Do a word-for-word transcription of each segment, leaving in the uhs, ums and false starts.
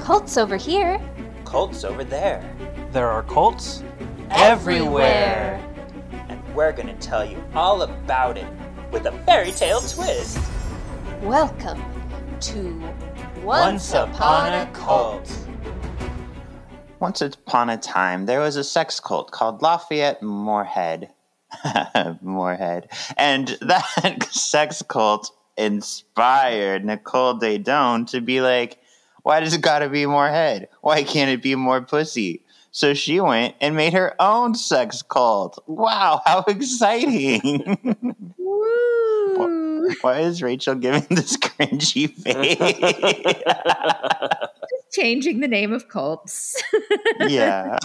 Cults over here. Cults over there. There are cults everywhere. And we're gonna tell you all about it with a fairy tale twist. Welcome to Once Upon a Cult. Once upon a time, there was a sex cult called Lafayette Moorhead. Moorhead. And that sex cult inspired Nicole Daedone to be like, why does it gotta be more head? Why can't it be more pussy? So she went and made her own sex cult. Wow, how exciting. Woo! Why is Rachel giving this cringy face? Just changing the name of cults. Yeah.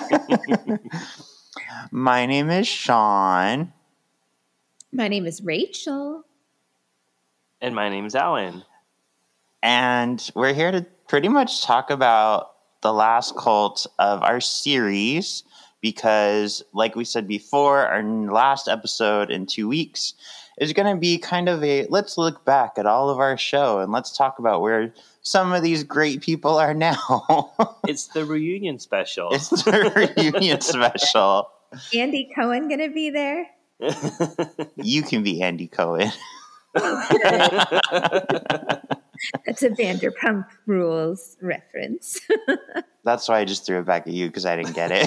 My name is Sean. My name is Rachel. And my name's Alan. And we're here to pretty much talk about the last cult of our series because, like we said before, our last episode in two weeks is going to be kind of a let's look back at all of our show and let's talk about where some of these great people are now. It's the reunion special. It's the reunion special. Andy Cohen going to be there? You can be Andy Cohen. That's a Vanderpump Rules reference. That's why I just threw it back at you because I didn't get it.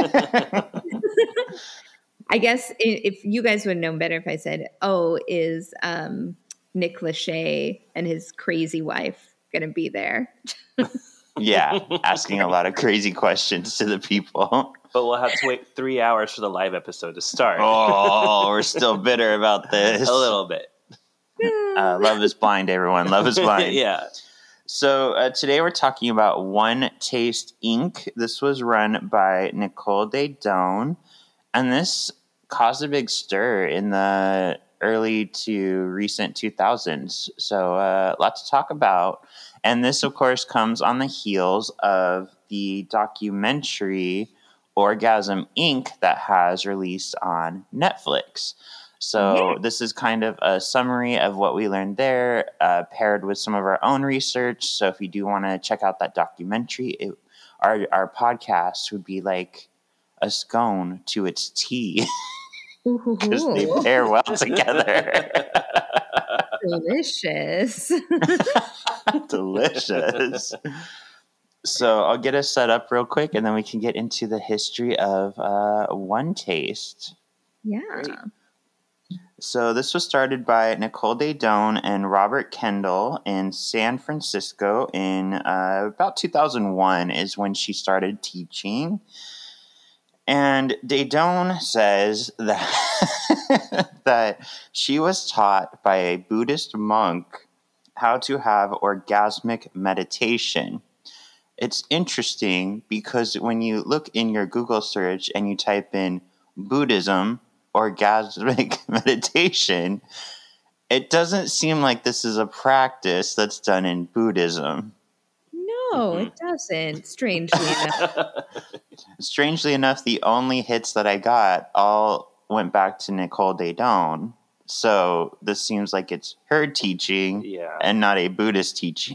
I guess if you guys would have known better if I said, oh, is um, Nick Lachey and his crazy wife going to be there? Yeah, asking a lot of crazy questions to the people. But we'll have to wait three hours for the live episode to start. Oh, we're still bitter about this. A little bit. Uh, love is blind, everyone. Love is blind. Yeah. So uh, today we're talking about One Taste Incorporated. This was run by Nicole Daedone, and this caused a big stir in the early to recent two thousands. So uh, lots to talk about. And this, of course, comes on the heels of the documentary Orgasm Incorporated that has released on Netflix. So this is kind of a summary of what we learned there, uh, paired with some of our own research. So if you do want to check out that documentary, it, our our podcast would be like a scone to its tea because they pair well together. Delicious. Delicious. So I'll get us set up real quick, and then we can get into the history of uh, One Taste. Yeah. Great. So this was started by Nicole Daedone and Robert Kendall in San Francisco in uh, about two thousand one is when she started teaching. And Daedone says that, that she was taught by a Buddhist monk how to have orgasmic meditation. It's interesting because when you look in your Google search and you type in Buddhism, orgasmic meditation, it doesn't seem like this is a practice that's done in Buddhism. No, it doesn't, strangely enough. Strangely enough, the only hits that I got all went back to Nicole Daedone. So this seems like it's her teaching Yeah. and not a Buddhist teaching.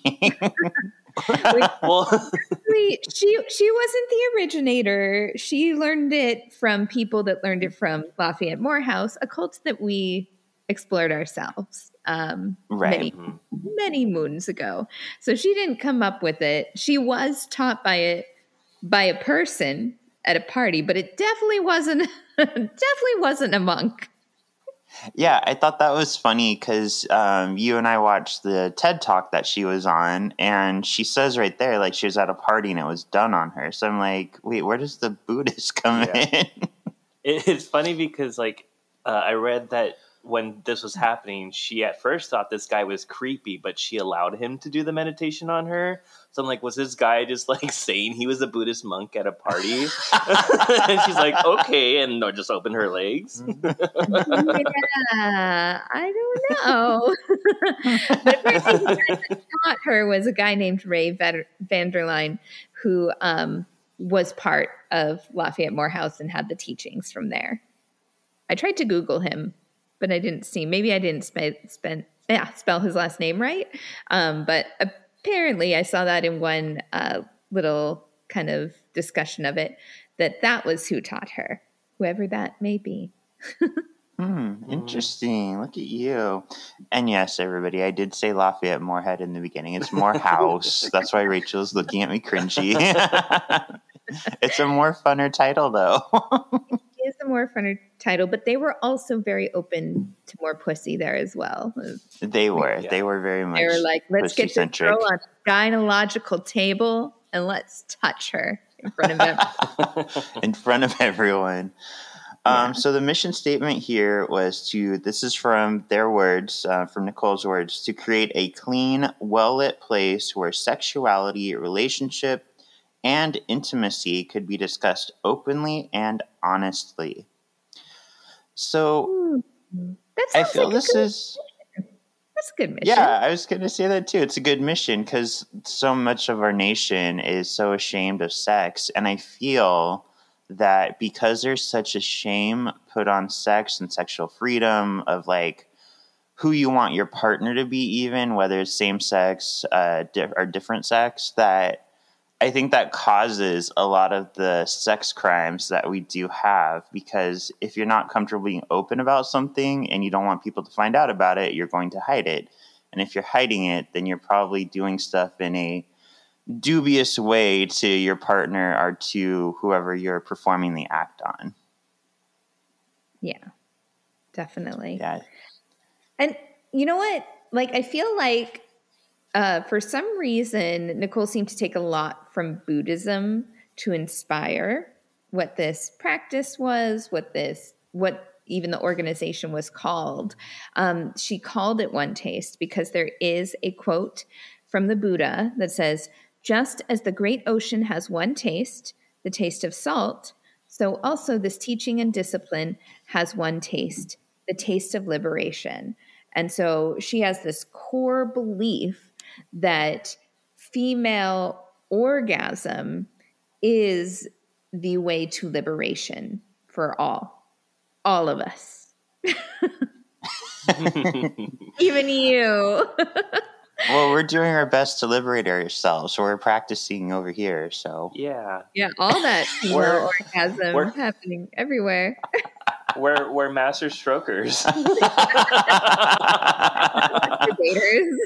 Well, Actually, she she wasn't the originator. She learned it from people that learned it from Lafayette Morehouse, a cult that we explored ourselves um, Right. many, many moons ago. So she didn't come up with it. She was taught by it by a person at a party, but it definitely wasn't definitely wasn't a monk. Yeah, I thought that was funny because um, you and I watched the TED Talk that she was on, and she says right there, like, she was at a party and it was done on her. So I'm like, wait, where does the Buddhist come Yeah. in? it, it's funny because, like, uh, I read that when this was happening, she at first thought this guy was creepy, but she allowed him to do the meditation on her. So I'm like, was this guy just like saying he was a Buddhist monk at a party? And she's like, okay, and or just open her legs. Yeah, I don't know. But apparently the guy that taught her was a guy named Ray Vander- Vanderline, who um, was part of Lafayette Morehouse and had the teachings from there. I tried to Google him, but I didn't see. Maybe I didn't spe- spend, yeah, spell his last name right. Um, but apparently I saw that in one uh, little kind of discussion of it, that that was who taught her, whoever that may be. Hmm, interesting. Look at you. And yes, everybody, I did say Lafayette Moorhead in the beginning. It's Morehouse. That's why Rachel's looking at me cringy. It's a more funner title, though. It is a more funner title, but they were also very open to more pussy there as well. They were. Yeah. They were very much. They were like, let's get this pussy-centric. girl on a gynecological table and let's touch her in front of them. in front of everyone. Um, so the mission statement here was to, this is from their words, uh, from Nicole's words, to create a clean, well-lit place where sexuality, relationship, and intimacy could be discussed openly and honestly. So That I sounds feel like this a good, is... that's a good mission. Yeah, I was going to say that too. It's a good mission because so much of our nation is so ashamed of sex. And I feel that because there's such a shame put on sex and sexual freedom of like who you want your partner to be, even whether it's same sex uh, di- or different sex, that I think that causes a lot of the sex crimes that we do have, because if you're not comfortable being open about something and you don't want people to find out about it, you're going to hide it. And if you're hiding it, then you're probably doing stuff in a dubious way to your partner or to whoever you're performing the act on. Yeah, definitely. Yeah. And you know what? Like, I feel like uh, for some reason, Nicole seemed to take a lot from Buddhism to inspire what this practice was, what this, what even the organization was called. Um, she called it One Taste because there is a quote from the Buddha that says, "Just as the great ocean has one taste, the taste of salt, so also this teaching and discipline has one taste, the taste of liberation." And so she has this core belief that female orgasm is the way to liberation for all, all of us. Even you. Well, we're doing our best to liberate ourselves, so we're practicing over here. So Yeah. Yeah, all that female We're- orgasm we're- happening everywhere. We're we're master strokers. Debaters.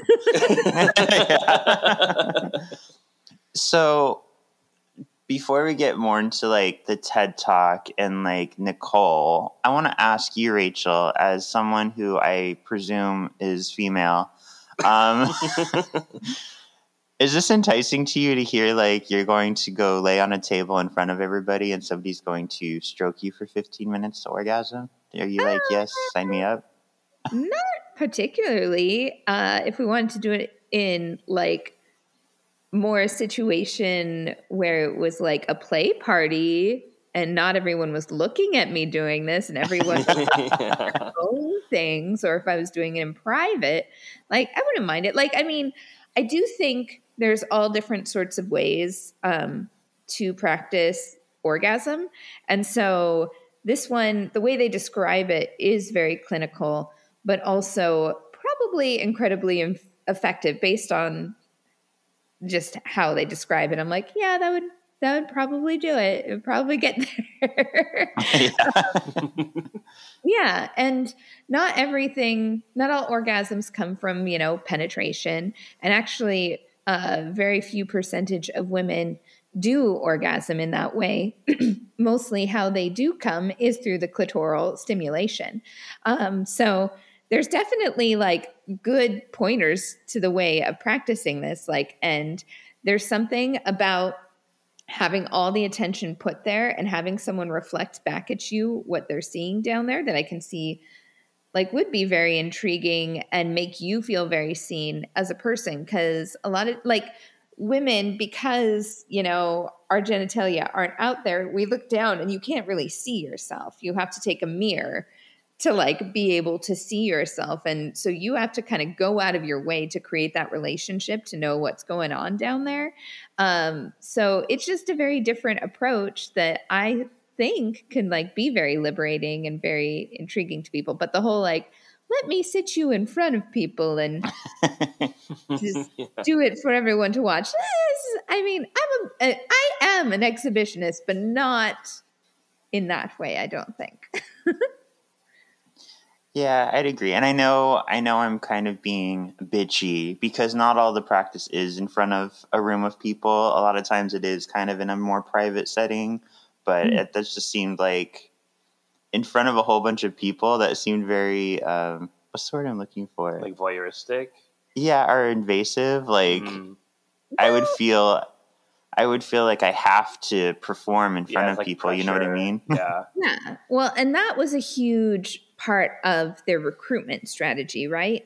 So before we get more into like the TED Talk and like Nicole, I want to ask you, Rachel, as someone who I presume is female, um, is this enticing to you to hear like you're going to go lay on a table in front of everybody and somebody's going to stroke you for fifteen minutes to orgasm? Are you like, yes, sign me up? Not particularly. Uh, if we wanted to do it in like more a situation where it was like a play party and not everyone was looking at me doing this and everyone was Yeah. own things, or if I was doing it in private, like I wouldn't mind it. Like, I mean, I do think there's all different sorts of ways um, to practice orgasm. And so this one, the way they describe it is very clinical, but also probably incredibly inf- effective based on just how they describe it. I'm like, yeah, that would that would probably do it. It would probably get there. Yeah, and not everything, not all orgasms come from, you know, penetration. And actually, a very few percentage of women do orgasm in that way. Mostly how they do come is through the clitoral stimulation. Um, so there's definitely like good pointers to the way of practicing this. Like, and there's something about having all the attention put there and having someone reflect back at you what they're seeing down there that I can see like would be very intriguing and make you feel very seen as a person. Cause a lot of like women, because, you know, our genitalia aren't out there, we look down and you can't really see yourself. You have to take a mirror to like be able to see yourself. And so you have to kind of go out of your way to create that relationship to know what's going on down there. Um, so it's just a very different approach that I think can like be very liberating and very intriguing to people. But the whole like let me sit you in front of people and just Yeah. do it for everyone to watch. This is- I mean, I'm a, I am an exhibitionist, but not in that way, I don't think. Yeah, I'd agree. And I know I know I'm kind of being bitchy because not all the practice is in front of a room of people. A lot of times it is kind of in a more private setting, but Mm. it that just seemed like in front of a whole bunch of people that seemed very um what's the word I'm looking for? Like voyeuristic. Yeah, or invasive. Like Mm. I would feel I would feel like I have to perform in front Yeah, of it's like people, you know what I pressure. mean? Yeah. Yeah. Well, and that was a huge part of their recruitment strategy, right?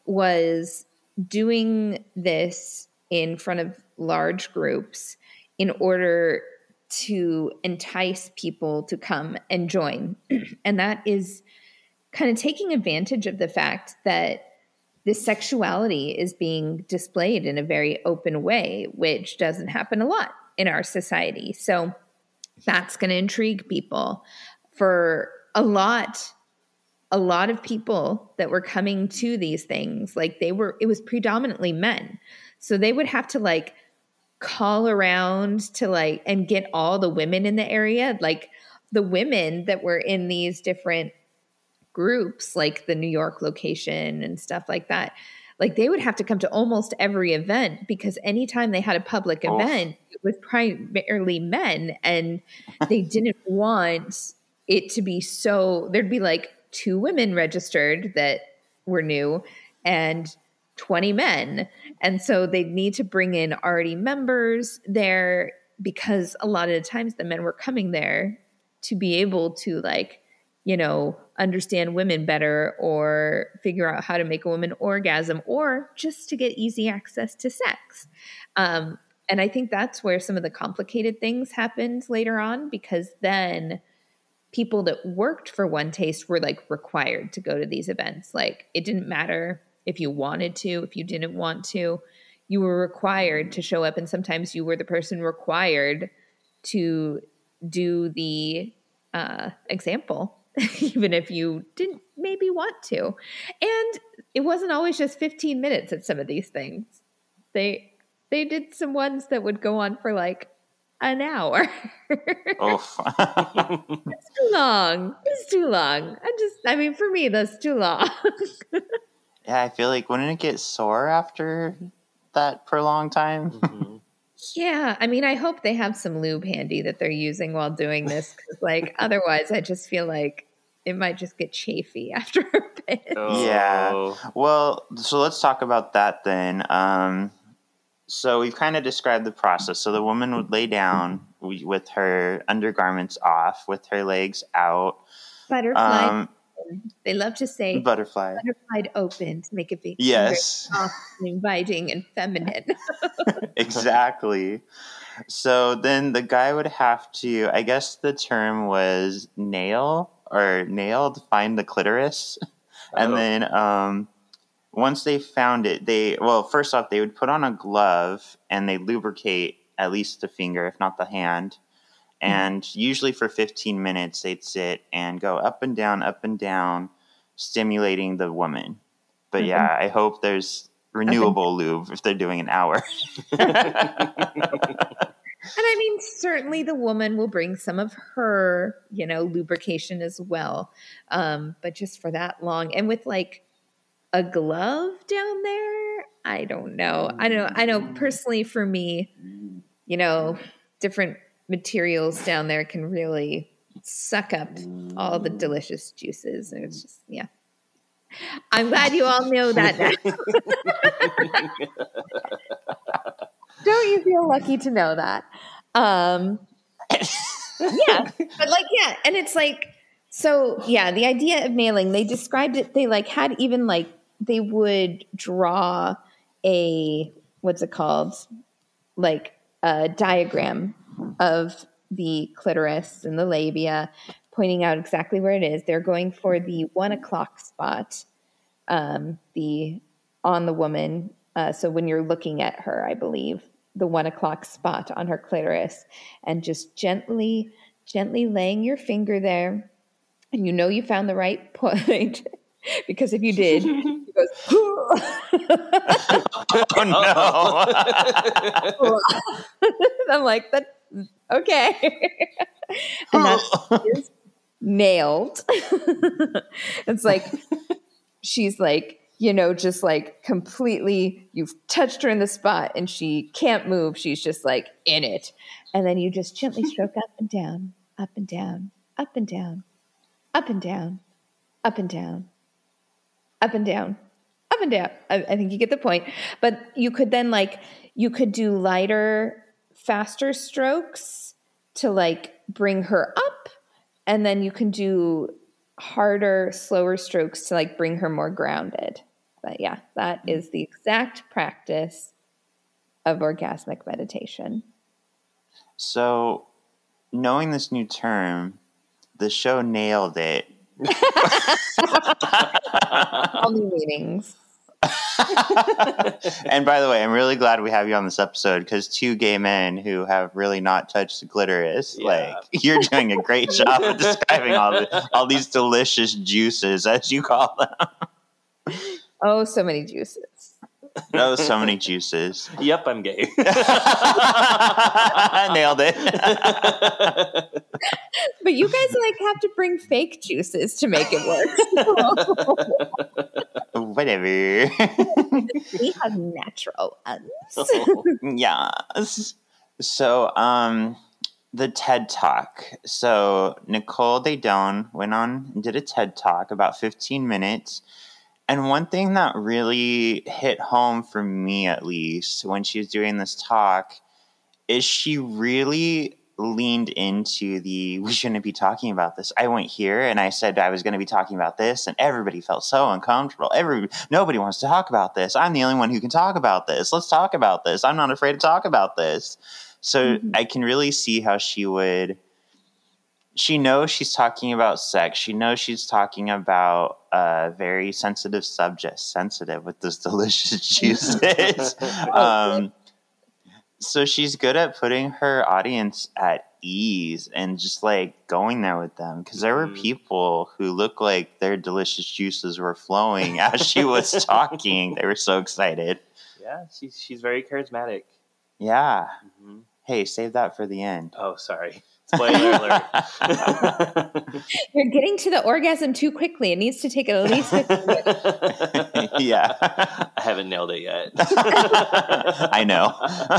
Was doing this in front of large groups in order to entice people to come and join. And that is kind of taking advantage of the fact that this sexuality is being displayed in a very open way, which doesn't happen a lot in our society. So that's going to intrigue people. For a lot, a lot of people that were coming to these things, like they were, it was predominantly men. So they would have to like call around to like, and get all the women in the area, like the women that were in these different groups, like the New York location and stuff like that. Like they would have to come to almost every event because anytime they had a public Oof. event, it was primarily men, and they didn't want it to be so. There'd be like two women registered that were new and twenty men, and so they'd need to bring in already members there because a lot of the times the men were coming there to be able to like, you know, understand women better or figure out how to make a woman orgasm or just to get easy access to sex. Um, and I think that's where some of the complicated things happened later on, because then people that worked for One Taste were like required to go to these events. Like it didn't matter if you wanted to, if you didn't want to, you were required to show up. And sometimes you were the person required to do the uh, example, even if you didn't maybe want to. And it wasn't always just fifteen minutes at some of these things. They they did some ones that would go on for like an hour. Oof. It's too long. It's too long. I just, I mean, for me, that's too long. Yeah, I feel like wouldn't it get sore after that prolonged time? Mhm. Yeah, I mean, I hope they have some lube handy that they're using while doing this, because like otherwise, I just feel like it might just get chafy after a bit. Yeah. Oh. Well, so let's talk about that then. Um, so we've kind of described the process. So the woman would lay down w- with her undergarments off, with her legs out. Butterfly. Um, They love to say butterfly. butterflied open to make it be Yes. very soft and inviting and feminine. Exactly. So then the guy would have to, I guess the term was nail or nail to find the clitoris. And Oh. then um, once they found it, they, well, first off, they would put on a glove and they lubricate at least the finger, if not the hand. And usually for fifteen minutes, they'd sit and go up and down, up and down, stimulating the woman. But Mhm. yeah, I hope there's renewable lube if they're doing an hour. And I mean, certainly the woman will bring some of her, you know, lubrication as well. Um, but just for that long, and with like a glove down there, I don't know. I know. I know personally for me, you know, different materials down there can really suck up all the delicious juices. And it's just, yeah. I'm glad you all know that now. Don't you feel lucky to know that? Um, yeah, but like, yeah, and it's like, so yeah, the idea of nailing, they described it, they like had even like, they would draw a, what's it called? Like a diagram of the clitoris and the labia, pointing out exactly where it is. They're going for the one o'clock spot, um, the on the woman. Uh, so when you're looking at her, I believe the one o'clock spot on her clitoris, and just gently, gently laying your finger there, and you know you found the right point, because if you did, he goes, Oh no. I'm like, that okay. And that is nailed. It's like, she's like, you know, just like completely, you've touched her in the spot and she can't move. She's just like in it. And then you just gently stroke up and down, up and down, up and down, up and down, up and down, up and down, up and down. I, I think you get the point. But you could then like, you could do lighter, faster strokes to like bring her up. And then you can do harder, slower strokes to like bring her more grounded. But yeah, that is the exact practice of orgasmic meditation. So, knowing this new term, the show nailed it. All new meanings. And by the way, I'm really glad we have you on this episode because two gay men who have really not touched the clitoris, Yeah. like you're doing a great job of describing all the, all these delicious juices, as you call them. Oh, so many juices. Oh, so many juices. Yep, I'm gay. Nailed it. But you guys like have to bring fake juices to make it work. Whatever. We have natural ones. Yes. So, um, the TED Talk. So, Nicole Daedone went on and did a TED Talk about fifteen minutes. And one thing that really hit home for me, at least, when she was doing this talk, is she really leaned into the, we shouldn't be talking about this. I went here and I said I was going to be talking about this, and everybody felt so uncomfortable. Every, nobody wants to talk about this. I'm the only one who can talk about this. Let's talk about this. I'm not afraid to talk about this. So mm-hmm. I can really see how she would, she knows she's talking about sex. She knows she's talking about a very sensitive subject, sensitive with those delicious juices. um, so she's good at putting her audience at ease and just like going there with them. Because there were people who looked like their delicious juices were flowing as she was talking. They were so excited. Yeah, she's she's very charismatic. Yeah. Mm-hmm. Hey, save that for the end. Oh, sorry. Spoiler alert. You're getting to the orgasm too quickly. It needs to take at least fifteen minutes. Yeah. I haven't nailed it yet. I know.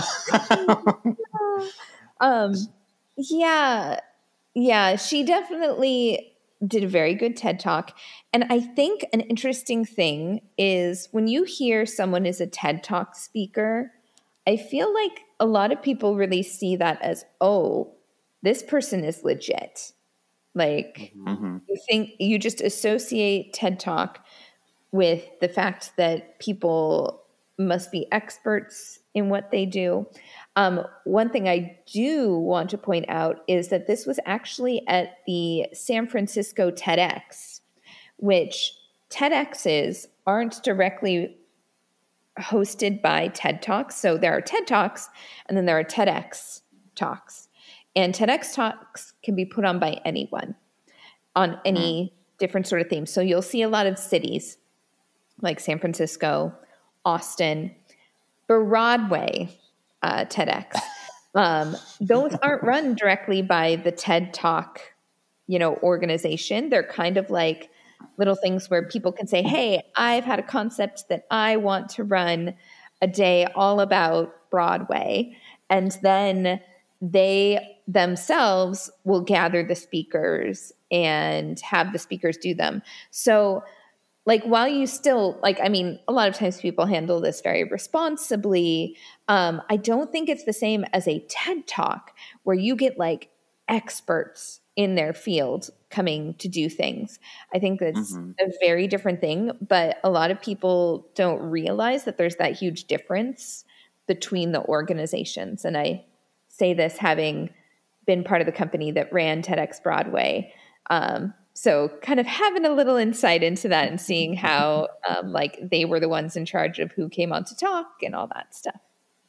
um, yeah. Yeah, she definitely did a very good TED Talk. And I think an interesting thing is when you hear someone is a TED Talk speaker, I feel like a lot of people really see that as, oh, this person is legit. Like, mm-hmm. you think you just associate TED Talk with the fact that people must be experts in what they do. Um, one thing I do want to point out is that this was actually at the San Francisco TEDx, which TEDx's aren't directly hosted by TED Talks. So there are TED Talks and then there are TEDx Talks. And TEDx Talks can be put on by anyone on any mm-hmm. different sort of theme. So you'll see a lot of cities like San Francisco, Austin, Broadway uh, TEDx. Um, those aren't run directly by the TED Talk, you know, organization. They're kind of like little things where people can say, hey, I've had a concept that I want to run a day all about Broadway. And then they themselves will gather the speakers and have the speakers do them. So like while you still like, I mean, a lot of times people handle this very responsibly. Um, I don't think it's the same as a TED Talk where you get like experts in their field coming to do things. I think that's mm-hmm. a very different thing, but a lot of people don't realize that there's that huge difference between the organizations. And I say this having been part of the company that ran TEDx Broadway. Um, so kind of having a little insight into that and seeing how um, like they were the ones in charge of who came on to talk and all that stuff.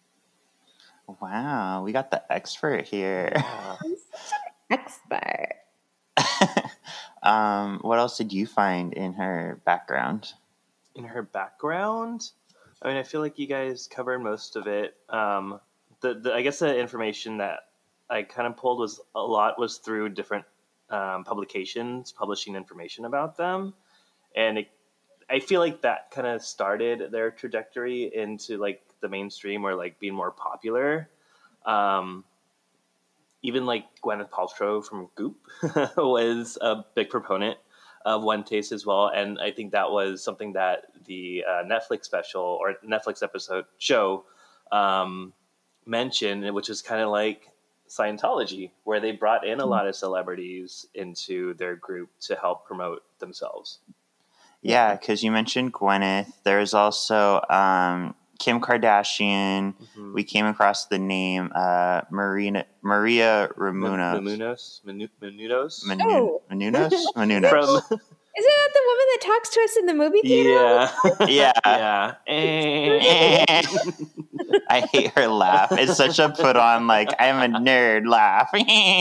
Wow, we got the expert here. I'm such an expert. um, what else did you find in her background? In her background, I mean, I feel like you guys covered most of it. Um, the, the I guess the information that I kind of pulled was a lot was through different um, publications publishing information about them, and it, I feel like that kind of started their trajectory into like the mainstream or like being more popular. Um, even like Gwyneth Paltrow from Goop was a big proponent of One Taste as well, and I think that was something that the uh, Netflix special or Netflix episode show um, mentioned, which is kind of like Scientology, where they brought in a lot of celebrities into their group to help promote themselves. Yeah, because you mentioned Gwyneth. There's also um, Kim Kardashian. Mm-hmm. We came across the name uh, Marina, Maria Menounos. Menounos? Menounos? Menu- Oh. Menounos? Menounos. From, Isn't that the woman that talks to us in the movie theater? yeah. yeah. Yeah. Eh. I hate her laugh. It's such a put on, like, I'm a nerd laugh.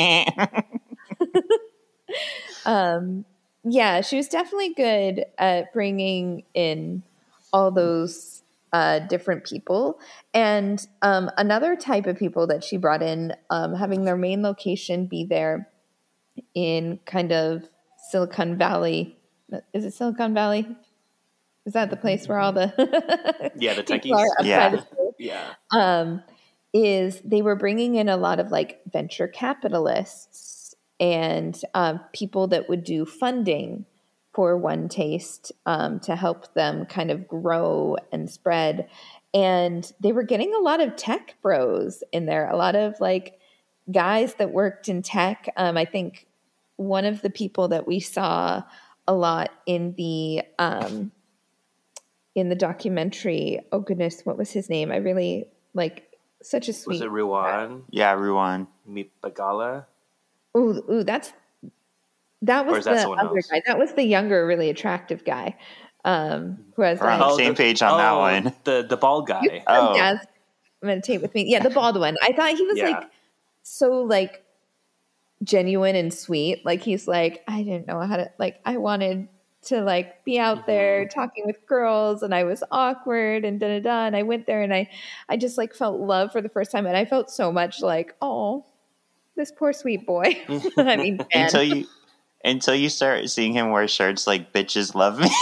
Um, yeah, she was definitely good at bringing in all those uh, different people. And um, another type of people that she brought in, um, having their main location be there in kind of Silicon Valley. Is it Silicon Valley? Is that the place where all the Yeah, the people techies. are outside Yeah. of school? Yeah. um, is they were bringing in a lot of like venture capitalists and um, people that would do funding for One Taste um, to help them kind of grow and spread. And they were getting a lot of tech bros in there, a lot of like guys that worked in tech. Um, I think one of the people that we saw a lot in the um, in the documentary, oh goodness, what was his name? I really like such a sweet. Was it Ruwan? Yeah, Ruwan. Mipagala? Ooh, ooh, that's that Or was is that the someone other else? guy. That was the younger, really attractive guy. Um, who has We're on like the same page on that oh, one. The the bald guy. Oh. Jazz meditate with me. Yeah, the bald one. I thought he was Yeah. like so like genuine and sweet. Like he's like, I didn't know how to like I wanted to like be out there Mm-hmm. talking with girls and I was awkward and da da da. And I went there and I I just like felt love for the first time and I felt so much like, oh, this poor sweet boy. I mean, man. Until you until you start seeing him wear shirts like bitches love me.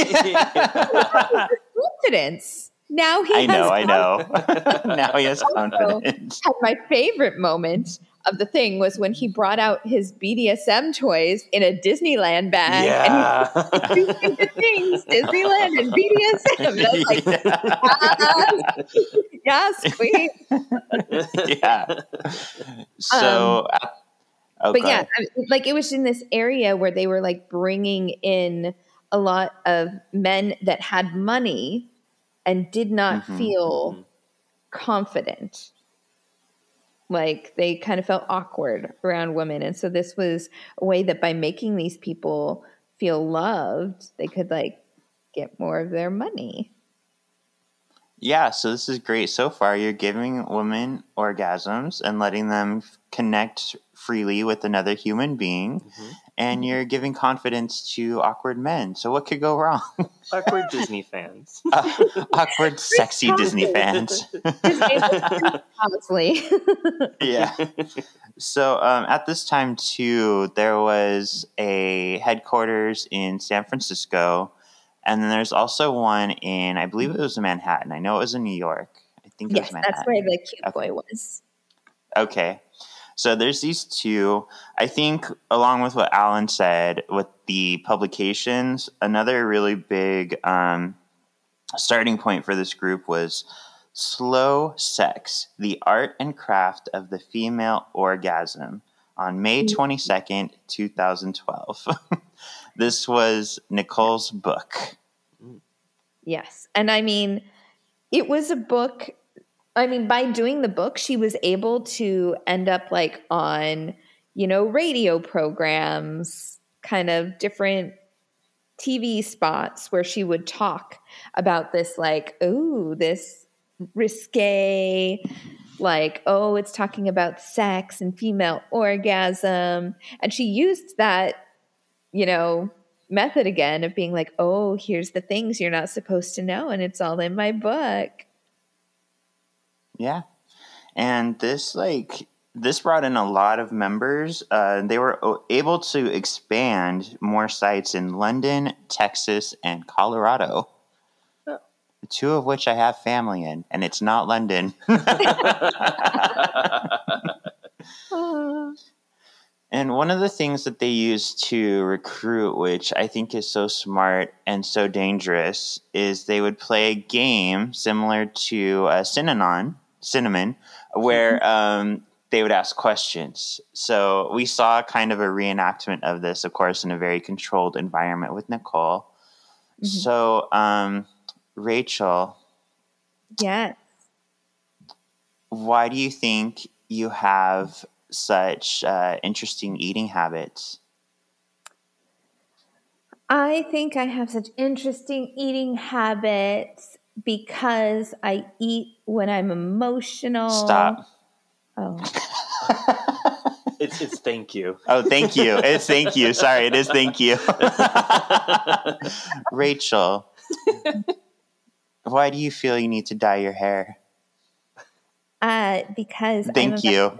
Confidence. Now he I has know, I confidence. know. Now he has confidence. And my favorite moment of the thing was when he brought out his B D S M toys in a Disneyland bag Yeah. and he was doing the things Disneyland and B D S M. And I was like, Yeah. yes, queen. Yeah. So, uh, oh, But go yeah, ahead. I mean, like it was in this area where they were like bringing in a lot of men that had money and did not Mhm, feel confident. Like they kind of felt awkward around women. And so this was a way that by making these people feel loved, they could like get more of their money. Yeah, so this is great. So far, you're giving women orgasms and letting them f- connect freely with another human being, Mhm. and you're giving confidence to awkward men. So what could go wrong? Awkward Disney fans. Uh, awkward, sexy Disney fans. Honestly. Yeah. So um, at this time, too, there was a headquarters in San Francisco, and then there's also one in, I believe it was in Manhattan. I know it was in New York. I think it Yes, was Manhattan. that's where the cute Okay. boy was. Okay. So there's these two. I think, along with what Alan said with the publications, another really big um, starting point for this group was Slow Sex, the Art and Craft of the Female Orgasm on May twenty-second, twenty twelve. This was Nicole's book. Yes. And I mean, it was a book. I mean, by doing the book, she was able to end up like on, you know, radio programs, kind of different T V spots where she would talk about this, like, oh, this risque, like, oh, it's talking about sex and female orgasm. And she used that you know, method again of being like, oh, here's the things you're not supposed to know, and it's all in my book. Yeah. And this, like, this brought in a lot of members. Uh, they were able to expand more sites in London, Texas, and Colorado. Oh. Two of which I have family in, and it's not London. And one of the things that they use to recruit, which I think is so smart and so dangerous, is they would play a game similar to uh, Cinnamon, Cinnamon, where um, they would ask questions. So we saw kind of a reenactment of this, of course, in a very controlled environment with Nicole. Mm-hmm. So, um, Rachel. Yes. Why do you think you have such uh, interesting eating habits? I think I have such interesting eating habits because I eat when I'm emotional. Stop. Oh. It's it's thank you. Oh, thank you. It's thank you. Sorry, it is thank you. Rachel, why do you feel you need to dye your hair? Uh, because thank I'm you.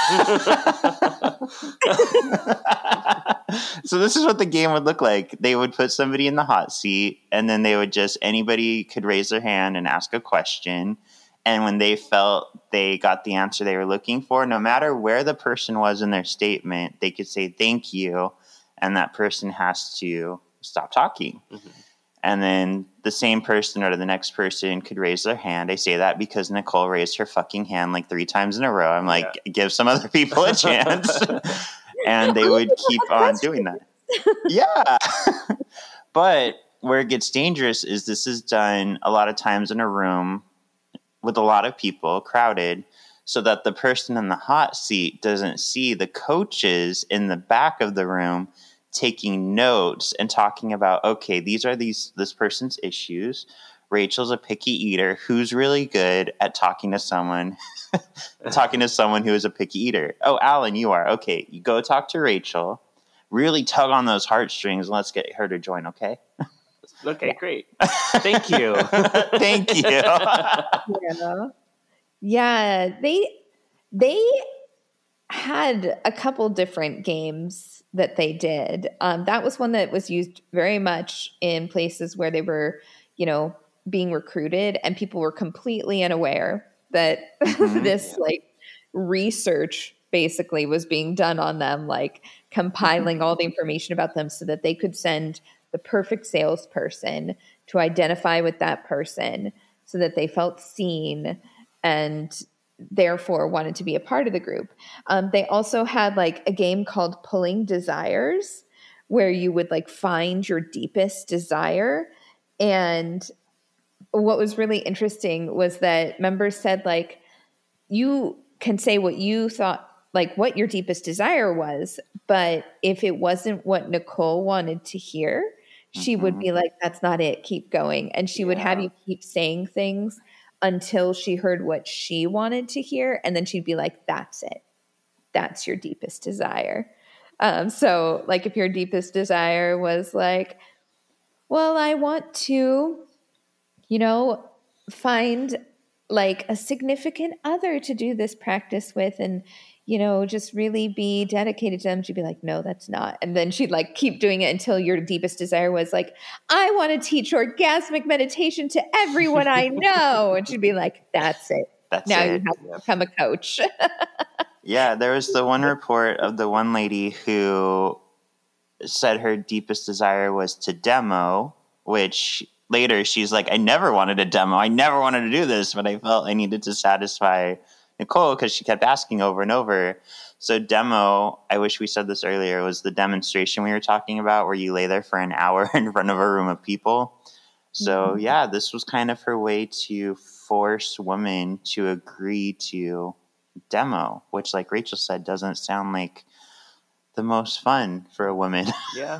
So this is what the game would look like. They would put somebody in the hot seat, and then they would just, anybody could raise their hand and ask a question. And when they felt they got the answer they were looking for, no matter where the person was in their statement, they could say thank you, and that person has to stop talking. Mm-hmm. And then the same person or the next person could raise their hand. I say that because Nicole raised her fucking hand like three times in a row. I'm like, yeah. Give some other people a chance. And they would keep on doing that. Yeah. But where it gets dangerous is this is done a lot of times in a room with a lot of people crowded, so that the person in the hot seat doesn't see the coaches in the back of the room taking notes and talking about, okay, these are these this person's issues. Rachel's a picky eater who's really good at talking to someone, talking to someone who is a picky eater. Oh, Alan, you are. Okay, you go talk to Rachel. Really tug on those heartstrings and let's get her to join, okay? Okay, great. Thank you. Thank you. Yeah. Yeah, they they had a couple different games that they did. Um, that was one that was used very much in places where they were, you know, being recruited, and people were completely unaware that mm-hmm. this like research basically was being done on them, like compiling all the information about them so that they could send the perfect salesperson to identify with that person so that they felt seen and therefore wanted to be a part of the group. Um, they also had like a game called Pulling Desires, where you would like find your deepest desire. And what was really interesting was that members said, like, you can say what you thought, like what your deepest desire was, but if it wasn't what Nicole wanted to hear, she mm-hmm. would be like, that's not it, keep going. And she yeah. would have you keep saying things until she heard what she wanted to hear. And then she'd be like, that's it. That's your deepest desire. Um, so like if your deepest desire was like, well, I want to, you know, find like a significant other to do this practice with and, you know, just really be dedicated to them. She'd be like, no, that's not. And then she'd like keep doing it until your deepest desire was like, I want to teach orgasmic meditation to everyone I know. And she'd be like, that's it. That's now it. you have to become a coach. Yeah, there was the one report of the one lady who said her deepest desire was to demo, which later she's like, I never wanted a demo. I never wanted to do this, but I felt I needed to satisfy Nicole because she kept asking over and over. So demo, I wish we said this earlier, was the demonstration we were talking about where you lay there for an hour in front of a room of people. So mm-hmm. yeah, this was kind of her way to force women to agree to demo, which like Rachel said, doesn't sound like the most fun for a woman. Yeah.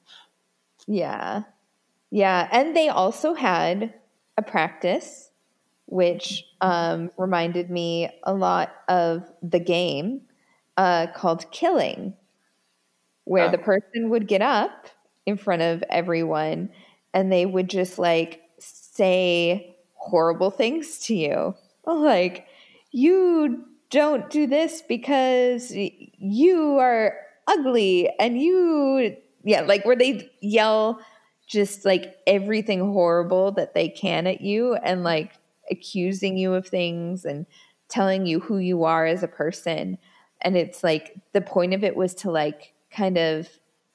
Yeah. Yeah. And they also had a practice which um, reminded me a lot of the game uh, called Killing. where Oh. the person would get up in front of everyone and they would just like say horrible things to you. Like, you don't do this because you are ugly and you, yeah, like where they yell just like everything horrible that they can at you and like accusing you of things and telling you who you are as a person. And it's like the point of it was to like kind of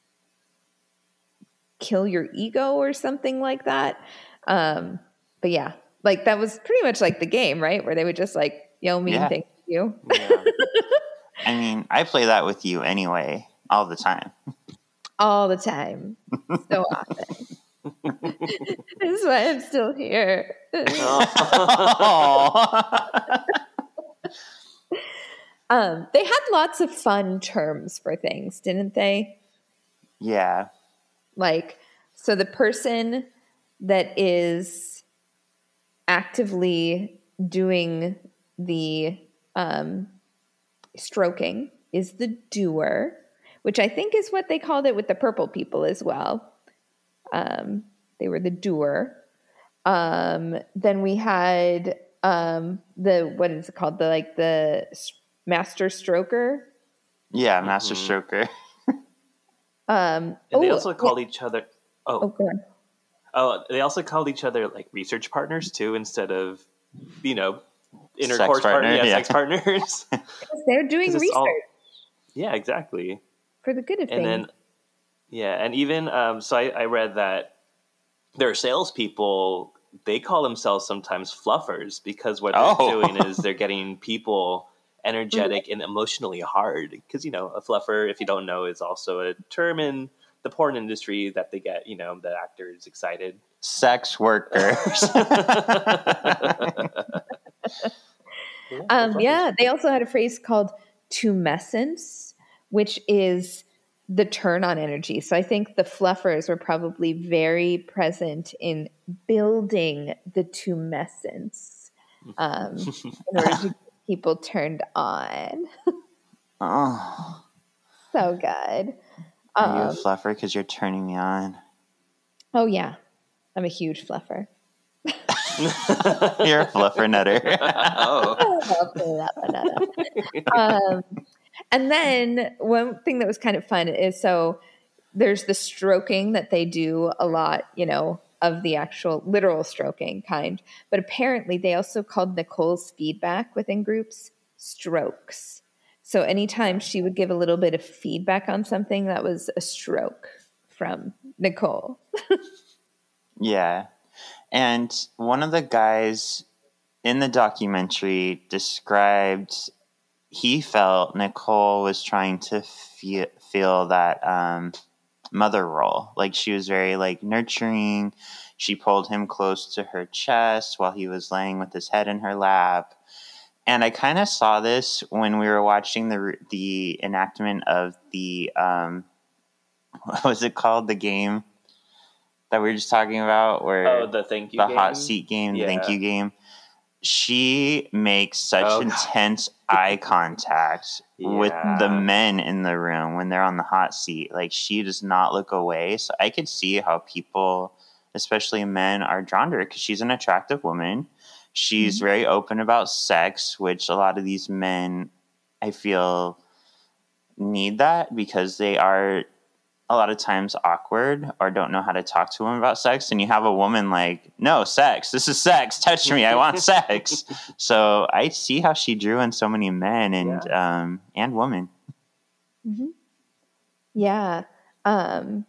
kill your ego or something like that. Um, but yeah, like that was pretty much like the game, right? Where they would just like yell mean Yeah. things at you. Yeah. I mean, I play that with you anyway, all the time. All the time. So often. That's why I'm still here. um, they had lots of fun terms for things, didn't they? Yeah. Like, so the person that is actively doing the um, stroking is the doer, which I think is what they called it with the purple people as well. Um, they were the doer. Um, then we had um, the, what is it called? The, like the s- master stroker. Yeah, Master Mhm. Stroker. Um, And they oh, also called each other. oh, Oh, go on. oh, they also called each other like research partners too, instead of, you know, Sex intercourse partner, partners. Yeah, yeah. sex partners. Because they're doing 'Cause it's research all- yeah, exactly. for the good of And things. then, yeah, and even um, so, I, I read that there are salespeople. They call themselves sometimes fluffers because what Oh. they're doing is they're getting people energetic and emotionally hard. Because you know, a fluffer, if you don't know, is also a term in the porn industry that they get. You know, the actors excited. Sex workers. Um, yeah, they also had a phrase called tumescence, which is the turn on energy. So I think the fluffers were probably very present in building the tumescence um, in order to get people turned on. Oh, So good. are you a Um, fluffer because you're turning me on? oh, yeah. I'm a huge fluffer. You're a fluffer nutter. Oh, um, and then one thing that was kind of fun is so there's the stroking that they do a lot, you know, of the actual literal stroking kind. But apparently they also called Nicole's feedback within groups strokes. So anytime she would give a little bit of feedback on something, that was a stroke from Nicole. Yeah. And one of the guys in the documentary described he felt Nicole was trying to feel, feel that um, mother role. Like she was very like nurturing. She pulled him close to her chest while he was laying with his head in her lap. And I kind of saw this when we were watching the the enactment of the um, what was it called? The game that we were just talking about, where oh, the thank you. the game? hot seat game, the thank Yeah. you game. She makes such Oh, God. intense eye contact with the Yeah. men in the room when they're on the hot seat. Like she does not look away. So I could see how people, especially men, are drawn to her because she's an attractive woman. She's Mm-hmm. very open about sex, which a lot of these men, I feel, need that because they are a lot of times awkward or don't know how to talk to women about sex. And you have a woman like, no, sex, this is sex, touch me, I want sex. So I see how she drew in so many men and um and women. Mm-hmm. Yeah. Um,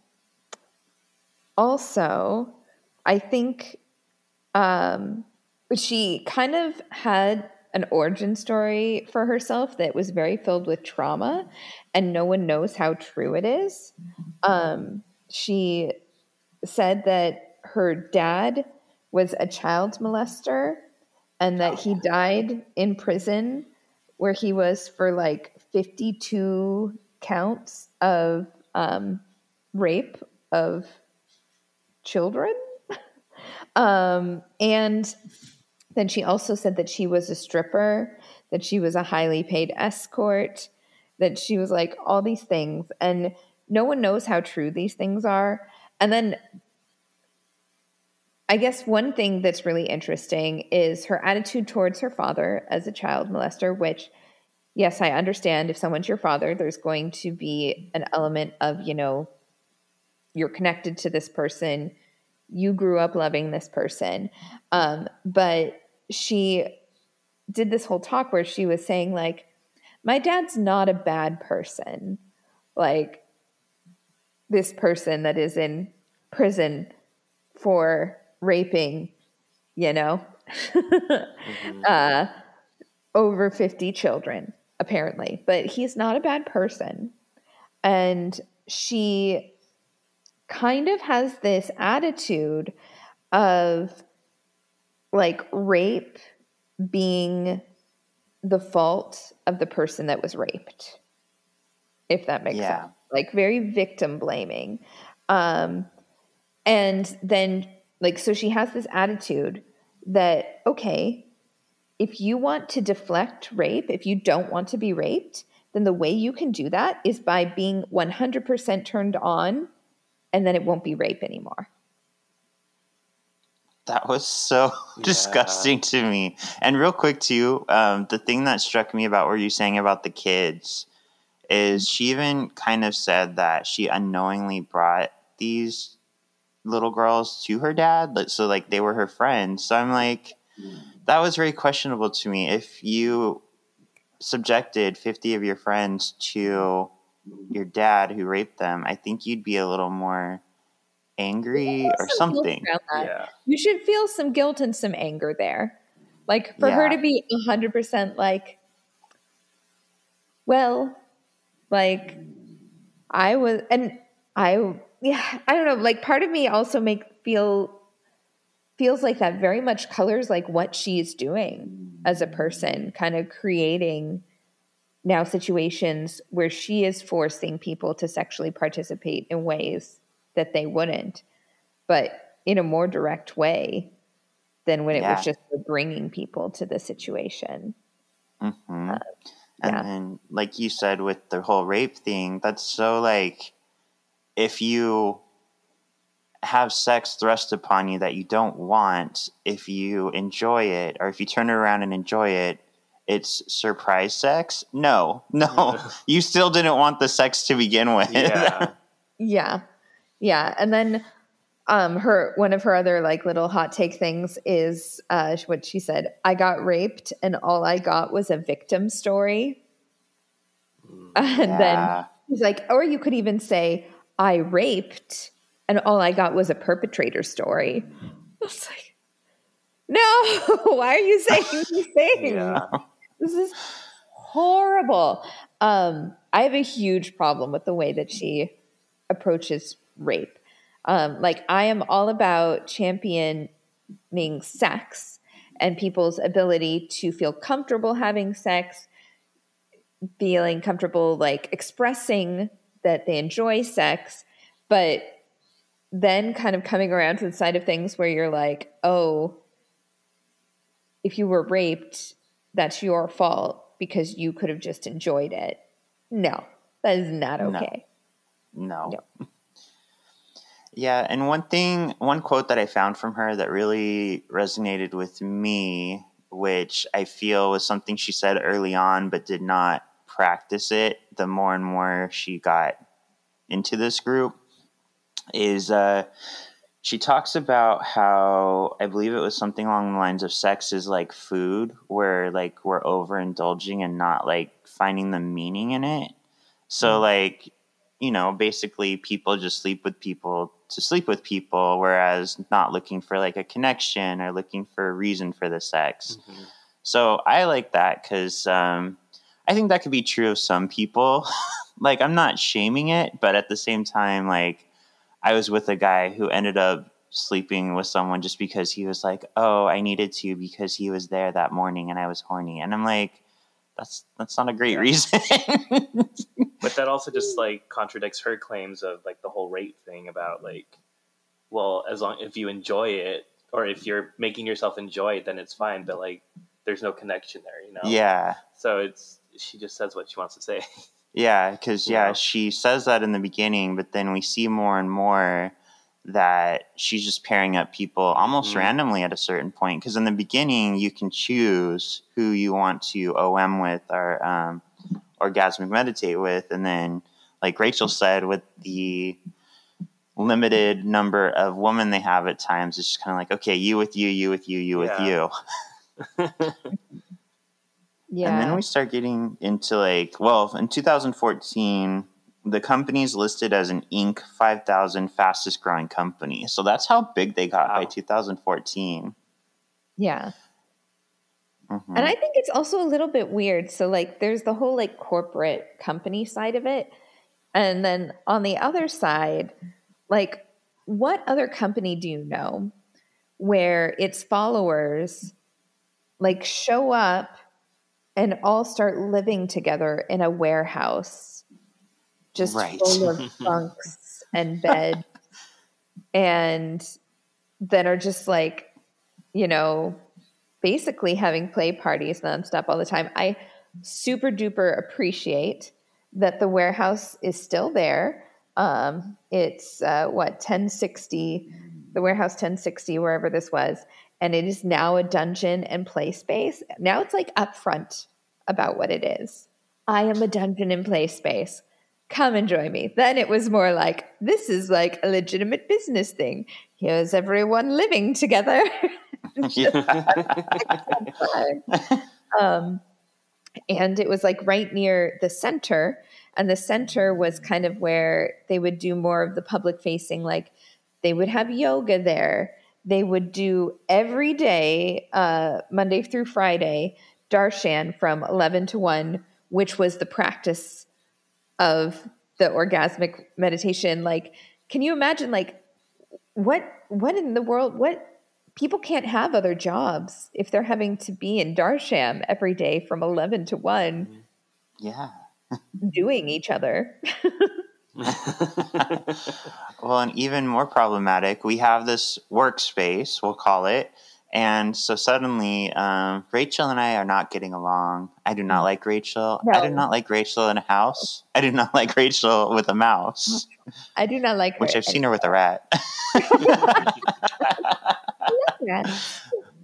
also, I think um, she kind of had an origin story for herself that was very filled with trauma, and no one knows how true it is. Um, she said that her dad was a child molester and that he died in prison where he was for like fifty-two counts of um, rape of children. um, and then she also said that she was a stripper, that she was a highly paid escort, that she was like all these things. And no one knows how true these things are. And then I guess one thing that's really interesting is her attitude towards her father as a child molester, which, yes, I understand if someone's your father, there's going to be an element of, you know, you're connected to this person. You grew up loving this person. Um, but she did this whole talk where she was saying, like, my dad's not a bad person. Like, this person that is in prison for raping, you know, mm-hmm. uh, over fifty children, apparently. But he's not a bad person. And she kind of has this attitude of, like, rape being the fault of the person that was raped, if that makes yeah. sense. Like, very victim blaming. Um, and then, like, so she has this attitude that, okay, if you want to deflect rape, if you don't want to be raped, then the way you can do that is by being one hundred percent turned on, and then it won't be rape anymore. That was so yeah. disgusting to me. And real quick, too, um, the thing that struck me about what you're saying about the kids is she even kind of said that she unknowingly brought these little girls to her dad. So, like, they were her friends. So I'm like, that was very questionable to me. If you subjected fifty of your friends to your dad who raped them, I think you'd be a little more angry or something. Yeah. You should feel some guilt and some anger there. Like, for yeah. her to be one hundred percent like, well, like, I was, and I, yeah, I don't know, like, part of me also make feel, feels like that very much colors, like, what she's doing as a person, kind of creating now situations where she is forcing people to sexually participate in ways that they wouldn't, but in a more direct way than when it yeah. was just bringing people to the situation. Mm-hmm. Uh, and yeah. then, like you said, with the whole rape thing, that's so, like, if you have sex thrust upon you that you don't want, if you enjoy it, or if you turn it around and enjoy it, it's surprise sex? No, no. You still didn't want the sex to begin with. Yeah. yeah. Yeah. And then um, her, one of her other, like, little hot take things is uh, what she said, I got raped and all I got was a victim story. And yeah. then she's like, or you could even say, I raped and all I got was a perpetrator story. I was like, no, why are you saying these things? Yeah. This is horrible. Um, I have a huge problem with the way that she approaches rape. Um, like, I am all about championing sex and people's ability to feel comfortable having sex, feeling comfortable, like, expressing that they enjoy sex, but then kind of coming around to the side of things where you're like, oh, if you were raped, that's your fault because you could have just enjoyed it. No, that is not okay. No. no. no. Yeah, and one thing, one quote that I found from her that really resonated with me, which I feel was something she said early on but did not practice it the more and more she got into this group, is uh, she talks about how, I believe it was something along the lines of sex is like food, where, like, we're overindulging and not, like, finding the meaning in it. So, mm. like, you know, basically people just sleep with people to sleep with people, whereas not looking for, like, a connection or looking for a reason for the sex. Mm-hmm. So I like that because um, I think that could be true of some people. Like, I'm not shaming it, but at the same time, like, I was with a guy who ended up sleeping with someone just because he was like, oh, I needed to because he was there that morning and I was horny. And I'm like, that's that's not a great yeah. reason. But that also just, like, contradicts her claims of, like, the whole rape thing about, like, well, as long if you enjoy it or if you're making yourself enjoy it, then it's fine. But, like, there's no connection there, you know? Yeah. So it's she just says what she wants to say. Yeah, because yeah, Yeah. she says that in the beginning, but then we see more and more that she's just pairing up people almost Mhm. randomly at a certain point. Because in the beginning, you can choose who you want to O M with or um, orgasmic meditate with, and then, like Rachel said, with the limited number of women they have at times, it's just kind of like, okay, you with you, you with you, you with Yeah. you. Yeah. And then we start getting into like, well, in two thousand fourteen, the company's listed as an Inc five thousand fastest growing company. So that's how big they got by Wow. two thousand fourteen. yeah. Mhm. And I think it's also a little bit weird. So, like, there's the whole like corporate company side of it. And then on the other side, like, what other company do you know where its followers like show up and all start living together in a warehouse just Right. full of bunks and beds and then are just like, you know, basically having play parties nonstop all the time. I super duper appreciate that the warehouse is still there. Um, it's uh, what, ten sixty, the warehouse ten sixty, wherever this was. And it is now a dungeon and play space. Now it's like upfront about what it is. I am a dungeon and play space. Come and join me. Then it was more like, this is like a legitimate business thing. Here's everyone living together. um, and it was like right near the center. And the center was kind of where they would do more of the public facing, like they would have yoga there. They would do every day, uh, Monday through Friday, darshan from eleven to one, which was the practice of the orgasmic meditation. Like, can you imagine, like, what, what in the world, what people can't have other jobs if they're having to be in darshan every day from eleven to one Yeah. doing each other. Well, and even more problematic, we have this workspace, we'll call it. And so suddenly, um, Rachel and I are not getting along. I do not like Rachel. I do No. not like Rachel in a house. I do not like Rachel with a mouse, I do not like her. which I've seen her with a rat. Yes.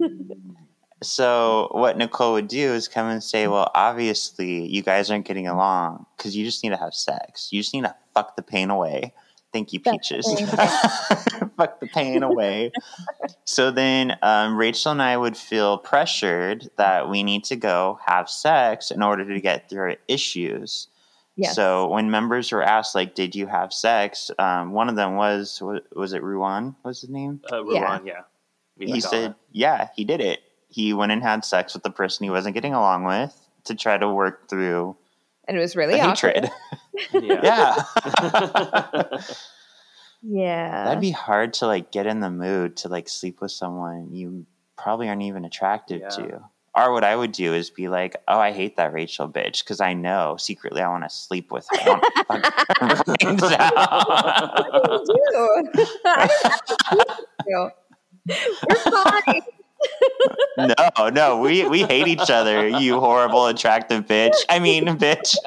So what Nicole would do is come and say, well, obviously you guys aren't getting along because you just need to have sex. You just need to fuck the pain away. Thank you, Fuck the Peaches. pain Fuck the pain away. So then um, Rachel and I would feel pressured that we need to go have sex in order to get through our issues. Yes. So when members were asked, like, did you have sex? Um, one of them was, wa- was it Ruan? What's his name? uh, Yeah. Ruan, yeah. We He like all said, yeah, he did it. He went and had sex with the person he wasn't getting along with to try to work through And it was really the awkward. hatred. that. Yeah. Yeah. That'd be hard to like get in the mood to like sleep with someone you probably aren't even attracted Yeah. to. Or what I would do is be like, oh, I hate that Rachel bitch because I know secretly I want to sleep with her. I want to fuck her brains out. What do you do? I don't know. We're fine. No, no, we we hate each other, you horrible, attractive bitch. I mean, bitch.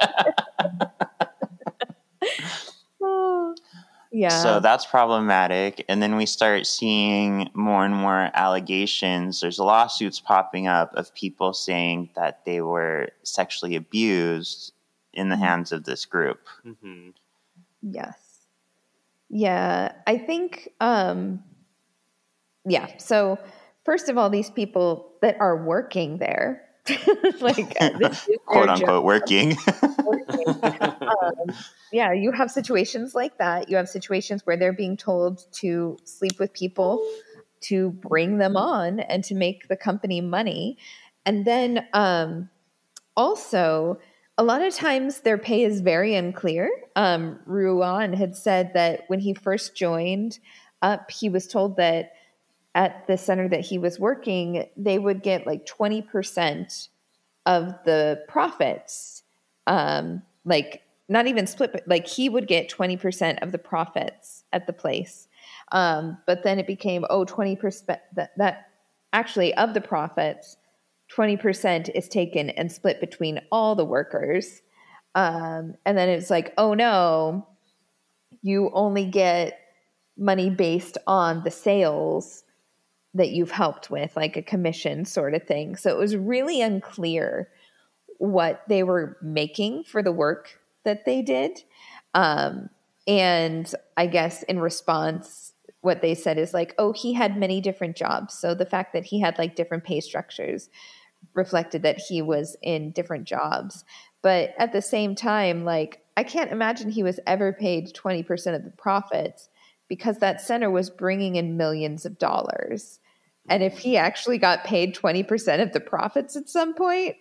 Oh, yeah. So that's problematic. And then we start seeing more and more allegations. There's lawsuits popping up of people saying that they were sexually abused in the hands of this group. Mhm. Yes. Yeah. I think, um, yeah. So, first of all, these people that are working there, like, uh, this is their Quote job. unquote working. Um, yeah, you have situations like that. You have situations where they're being told to sleep with people to bring them on and to make the company money. And then um, also, a lot of times their pay is very unclear. Um, Ruan had said that when he first joined up, he was told that at the center that he was working, they would get like twenty percent of the profits. Um, like not even split, but like he would get twenty percent of the profits at the place. Um, but then it became, oh, twenty percent that, that actually of the profits, twenty percent is taken and split between all the workers. Um, and then it's like, oh no, you only get money based on the sales that you've helped with, like a commission sort of thing. So it was really unclear what they were making for the work that they did. Um, and I guess in response, what they said is like, oh, he had many different jobs. So the fact that he had like different pay structures reflected that he was in different jobs. But at the same time, like, I can't imagine he was ever paid twenty percent of the profits, because that center was bringing in millions of dollars. And if he actually got paid twenty percent of the profits at some point,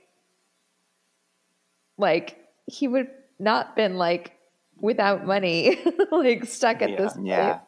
like, he would not been like without money, like stuck at Yeah. this point. Yeah.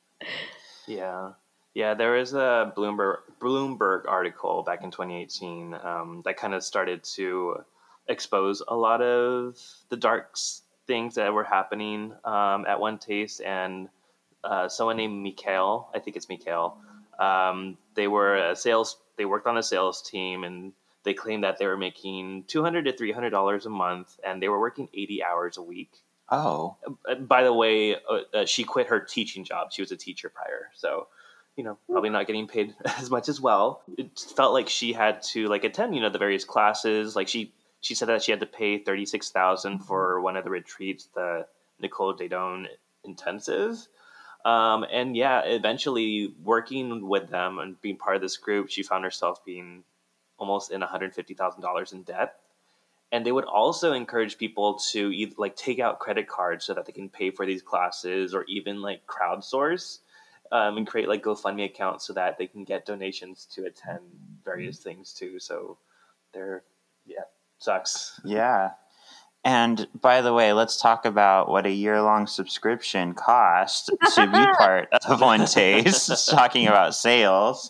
Yeah, yeah. There was a Bloomberg Bloomberg article back in twenty eighteen um, that kind of started to expose a lot of the dark s- things that were happening um, at One Taste, and uh, someone named Mikhail, I think it's Mikhail. Um, they were a sales. They worked on a sales team, and they claimed that they were making two hundred to three hundred dollars a month, and they were working eighty hours a week. Oh. Uh, By the way, uh, uh, she quit her teaching job. She was a teacher prior, so you know, probably not getting paid as much as well. It felt like she had to like attend, you know, the various classes. Like she, she said that she had to pay thirty six thousand for one of the retreats, the Nicole Dedone intensive. Um, and yeah, eventually working with them and being part of this group, she found herself being almost in one hundred fifty thousand dollars in debt. And they would also encourage people to either like take out credit cards so that they can pay for these classes, or even like crowdsource um, and create like GoFundMe accounts so that they can get donations to attend various things too. So they're, yeah, sucks. Yeah. And by the way, let's talk about what a year-long subscription cost to be part of One Taste, talking about sales.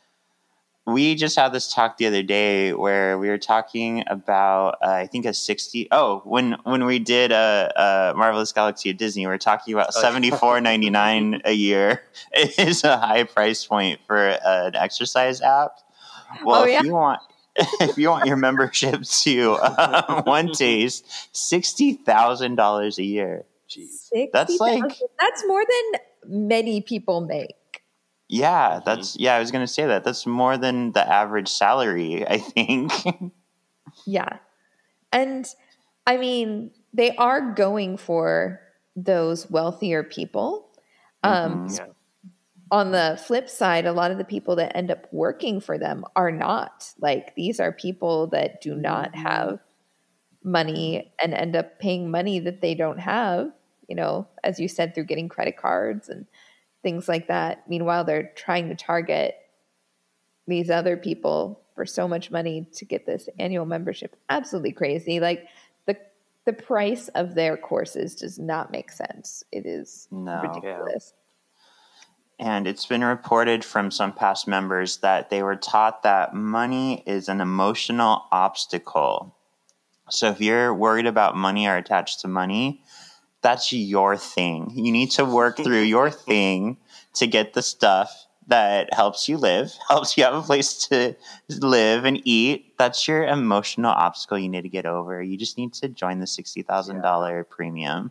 We just had this talk the other day where we were talking about, uh, I think, a sixty. Oh, when when we did a, a Marvelous Galaxy at Disney, we were talking about seventy-four ninety-nine a year is a high price point for an exercise app. Well, Oh, if yeah. you want, if you want your membership to uh, One Taste, sixty thousand dollars a year. Jeez. That's like- sixty thousand That's more than many people make. Yeah, that's yeah. I was gonna say that. That's more than the average salary, I think. Yeah. And I mean, they are going for those wealthier people. Um, Mhm. Yeah. On the flip side, a lot of the people that end up working for them are not. Like, these are people that do not have money and end up paying money that they don't have, you know, as you said, through getting credit cards and things like that. Meanwhile, they're trying to target these other people for so much money to get this annual membership. Absolutely crazy. Like, the the price of their courses does not make sense. It is No. ridiculous. And it's been reported from some past members that they were taught that money is an emotional obstacle. So if you're worried about money or attached to money, that's your thing. You need to work through your thing to get the stuff that helps you live, helps you have a place to live and eat. That's your emotional obstacle you need to get over. You just need to join the sixty thousand dollars Yeah. premium.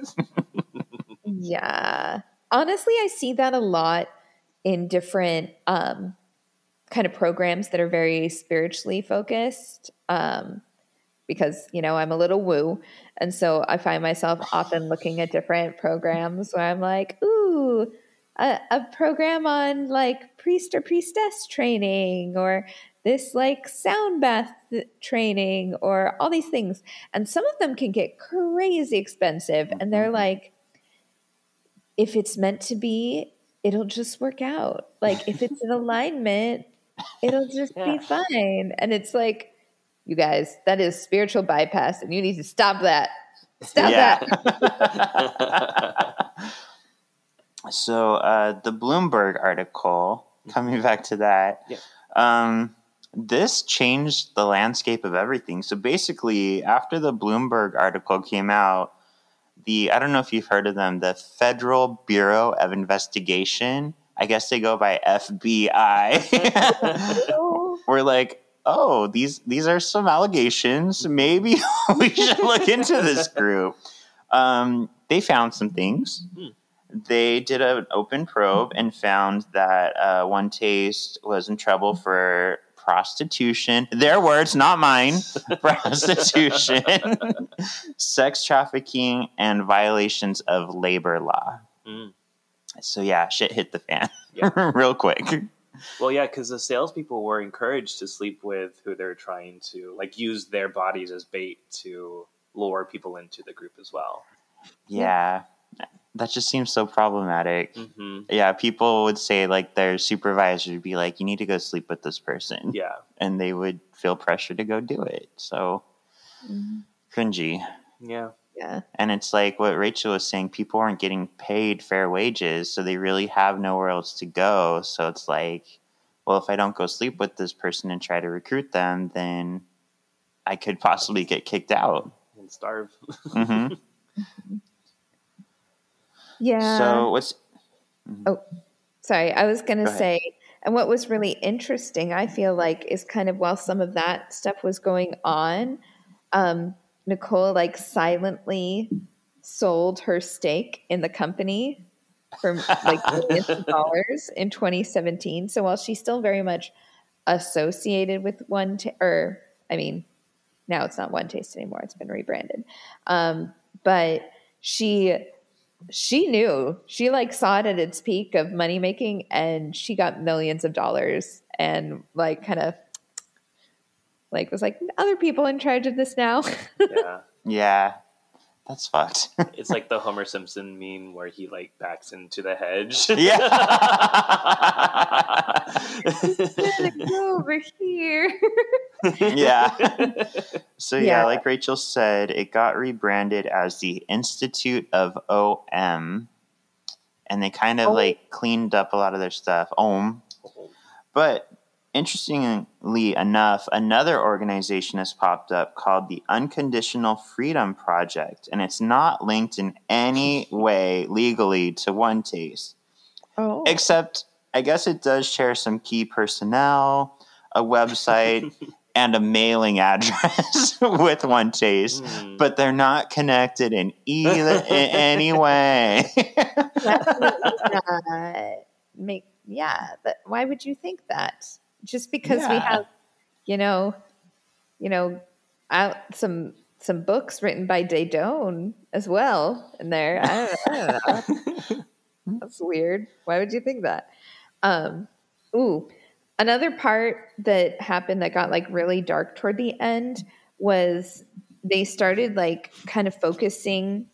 Yeah. Honestly, I see that a lot in different um, kind of programs that are very spiritually focused. Um, because, you know, I'm a little woo. And so I find myself often looking at different programs where I'm like, ooh, a, a program on like priest or priestess training, or this like sound bath training, or all these things. And some of them can get crazy expensive. And they're like, if it's meant to be, it'll just work out. Like, if it's in alignment, it'll just Yeah. be fine. And it's like, you guys, that is spiritual bypass, and you need to stop that. Stop Yeah. that. So uh, the Bloomberg article, coming back to that, Yeah. um, this changed the landscape of everything. So basically, after the Bloomberg article came out, the I don't know if you've heard of them, the Federal Bureau of Investigation, I guess they go by F B I, we're like, oh, these these are some allegations. Maybe we should look into this group. Um, they found some things. Hmm. They did an open probe and found that uh, One Taste was in trouble for prostitution. Their words, not mine. Prostitution, sex trafficking, and violations of labor law. Mm. So yeah, shit hit the fan Yeah. real quick. Well, yeah, because the salespeople were encouraged to sleep with who they're trying to, like, use their bodies as bait to lure people into the group as well. Yeah, that just seems so problematic. Mm-hmm. Yeah, people would say, like, their supervisor would be like, you need to go sleep with this person. Yeah. And they would feel pressure to go do it. So, Mm-hmm. cringy. Yeah. Yeah. And it's like what Rachel was saying, people aren't getting paid fair wages, so they really have nowhere else to go. So it's like, well, if I don't go sleep with this person and try to recruit them, then I could possibly get kicked out. And starve. hmm Yeah. So what's... Oh, sorry. I was going Go to ahead. say, and what was really interesting, I feel like, is kind of while some of that stuff was going on, um, Nicole like silently sold her stake in the company for like millions of dollars in twenty seventeen. So while she's still very much associated with One, ta- or I mean, now it's not One Taste anymore; it's been rebranded. Um, but she she knew, she like saw it at its peak of money making, and she got millions of dollars, and like kind of like was like, other people in charge of this now. Yeah. Yeah, that's fucked. It's like the Homer Simpson meme where he, like, backs into the hedge. Yeah. Go over here. Yeah. So yeah, Yeah. like Rachel said, it got rebranded as the Institute of O M, and they kind of Oh. like cleaned up a lot of their stuff. O M. But interestingly enough, another organization has popped up called the Unconditional Freedom Project, and it's not linked in any way legally to One Taste. Oh. Except, I guess it does share some key personnel, a website, and a mailing address with One Taste, Mm. but they're not connected in either in any way. Definitely not. Make yeah, but why would you think that? Just because we Yeah. have, you know, you know, out some some books written by Dayton as well in there. I don't, I don't know. That's weird. Why would you think that? Um, ooh, another part that happened that got like really dark toward the end was they started like kind of focusing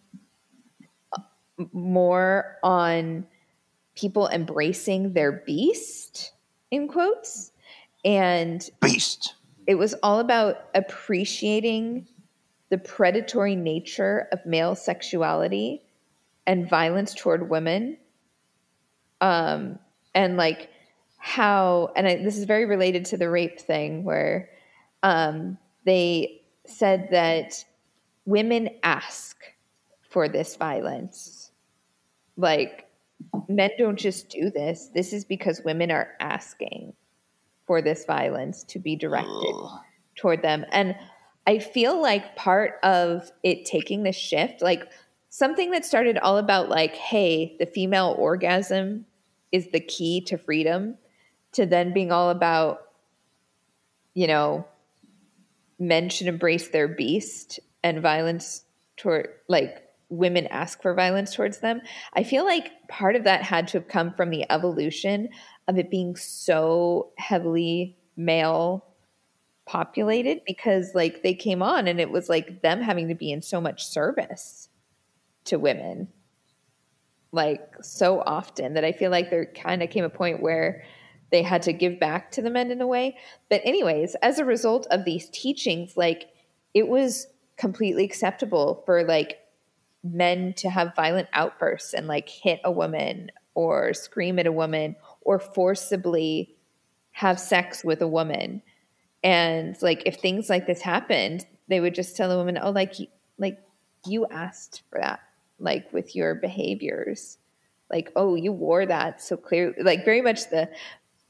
more on people embracing their beast, in quotes. And Beast. it was all about appreciating the predatory nature of male sexuality and violence toward women. Um, and like how, and I, this is very related to the rape thing, where um, they said that women ask for this violence. Like, men don't just do this. This is because women are asking for this violence to be directed Ugh. toward them. And I feel like part of it taking this shift, like something that started all about like, hey, the female orgasm is the key to freedom, to then being all about, you know, men should embrace their beast and violence toward, like, women ask for violence towards them. I feel like part of that had to have come from the evolution of it being so heavily male populated, because like they came on and it was like them having to be in so much service to women, like so often, that I feel like there kind of came a point where they had to give back to the men in a way. But anyways, as a result of these teachings, like it was completely acceptable for like men to have violent outbursts and like hit a woman or scream at a woman or forcibly have sex with a woman. And like if things like this happened, they would just tell the woman, oh, like like you asked for that, like with your behaviors, like, oh, you wore that so clearly, like very much the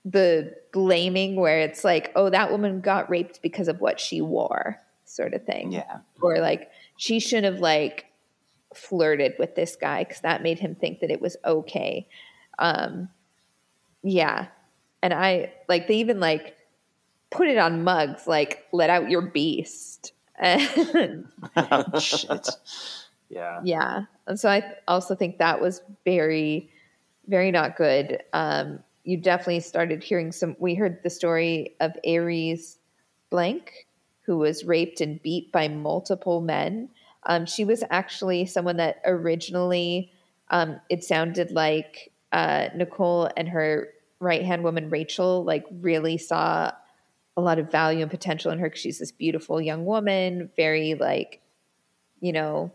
the blaming where it's like, oh, that woman got raped because of what she wore, sort of thing. Yeah. Or like she should have like flirted with this guy because that made him think that it was okay. Um, yeah. And I like they even like put it on mugs, like let out your beast. And Oh, shit. Yeah. yeah. And so I also think that was very, very not good. Um, you definitely started hearing some, we heard the story of Aries Blank, who was raped and beat by multiple men. Um, she was actually someone that originally, um, it sounded like uh, Nicole and her right-hand woman, Rachel, like really saw a lot of value and potential in her because she's this beautiful young woman, very like, you know,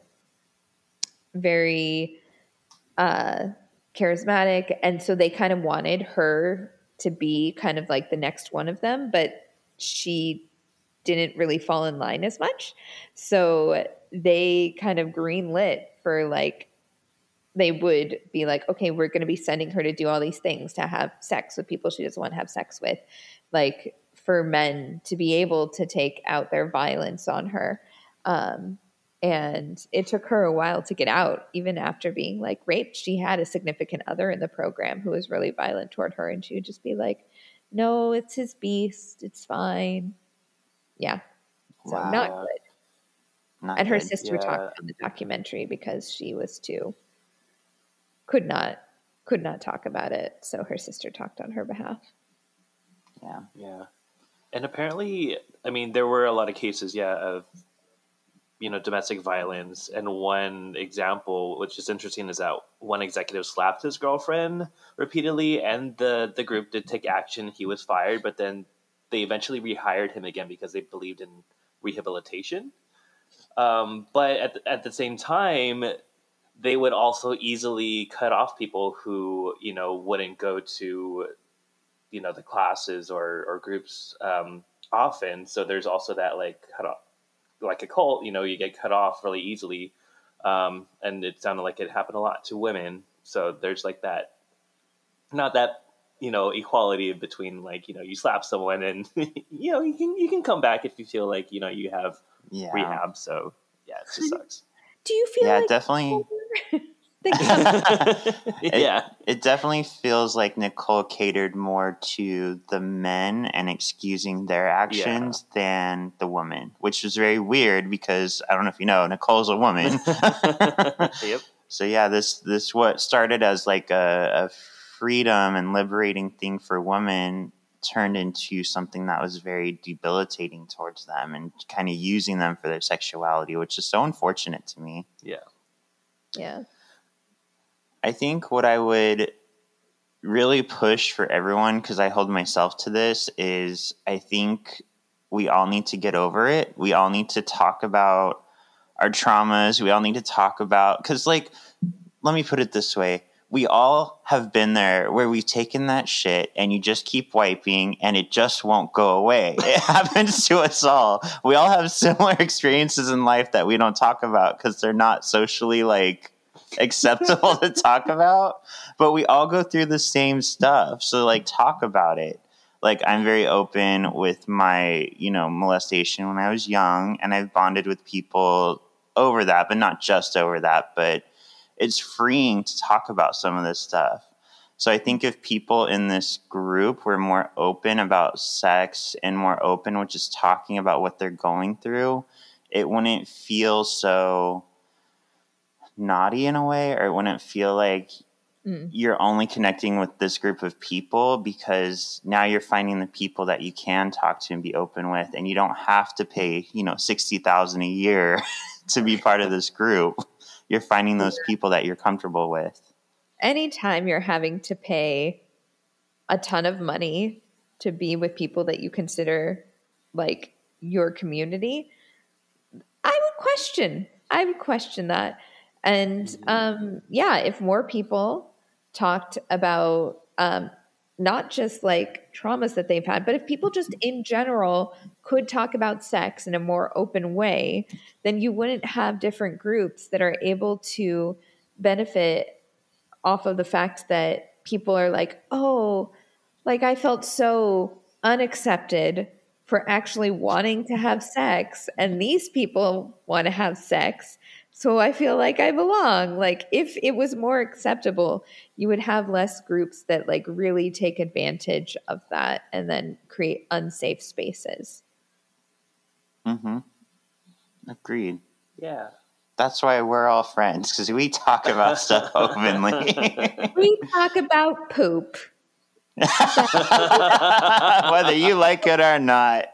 very uh, charismatic. And so they kind of wanted her to be kind of like the next one of them, but she didn't really fall in line as much. So they kind of greenlit for like, they would be like, okay, we're going to be sending her to do all these things, to have sex with people she doesn't want to have sex with, like for men to be able to take out their violence on her. Um, and it took her a while to get out, even after being like raped. She had a significant other in the program who was really violent toward her. And she would just be like, no, it's his beast. It's fine. Yeah. So Wow. not good. Not And her good. sister Yeah. talked on the documentary because she was too, could not, could not talk about it. So her sister talked on her behalf. Yeah. Yeah. And apparently, I mean, there were a lot of cases, yeah, of, you know, domestic violence. And one example, which is interesting, is that one executive slapped his girlfriend repeatedly, and the, the group did take action. He was fired, but then they eventually rehired him again because they believed in rehabilitation. Um, but at the, at the same time, they would also easily cut off people who, you know, wouldn't go to, you know, the classes or, or groups um, often. So there's also that like cut off, like a cult, you know, you get cut off really easily. Um, and it sounded like it happened a lot to women. So there's like that, not that, you know, equality between like, you know, you slap someone and, you know, you can, you can come back if you feel like, you know, you have Yeah. rehab. So yeah, it just sucks. Do you feel Yeah, like definitely. It, Yeah. it definitely feels like Nicole catered more to the men and excusing their actions than the woman, which is very weird because I don't know if you know, Nicole's a woman. Yep. So yeah, this this what started as like a, a freedom and liberating thing for women turned into something that was very debilitating towards them and kind of using them for their sexuality, which is so unfortunate to me. Yeah. yeah. I think what I would really push for everyone, because I hold myself to this, is I think we all need to get over it. We all need to talk about our traumas. We all need to talk about, because like, let me put it this way. We all have been there where we've taken that shit and you just keep wiping and it just won't go away. It happens to us all. We all have similar experiences in life that we don't talk about because they're not socially like acceptable to talk about, but we all go through the same stuff. So like talk about it. Like I'm very open with my, you know, molestation when I was young, and I've bonded with people over that, but not just over that, but it's freeing to talk about some of this stuff. So I think if people in this group were more open about sex and more open with just talking about what they're going through, it wouldn't feel so naughty in a way, or it wouldn't feel like mm. you're only connecting with this group of people, because now you're finding the people that you can talk to and be open with, and you don't have to pay, you know, sixty thousand a year to be part of this group. You're finding those people that you're comfortable with. Anytime you're having to pay a ton of money to be with people that you consider like your community, I would question. I would question that. And um, yeah, if more people talked about um, not just like traumas that they've had, but if people just in general could talk about sex in a more open way, then you wouldn't have different groups that are able to benefit off of the fact that people are like, oh, Like I felt so unaccepted for actually wanting to have sex, and these people want to have sex. So I feel like I belong. Like if it was more acceptable, you would have less groups that like really take advantage of that and then create unsafe spaces. Mm-hmm. Agreed. Yeah. That's why we're all friends, because we talk about stuff openly. We talk about poop. Whether you like it or not.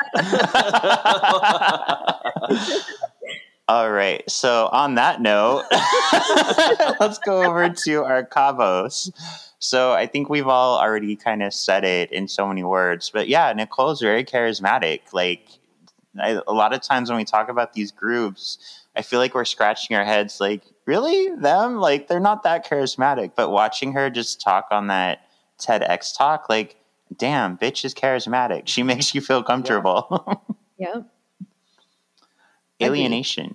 All right. So on that note, let's go over to our Cabos. So I think we've all already kind of said it in so many words, but yeah, Nicole's very charismatic. Like I, a lot of times when we talk about these groups, I feel like we're scratching our heads like, really? Them? Like they're not that charismatic. But watching her just talk on that TEDx talk, like, damn, bitch is charismatic. She makes you feel comfortable. Yeah. Alienation.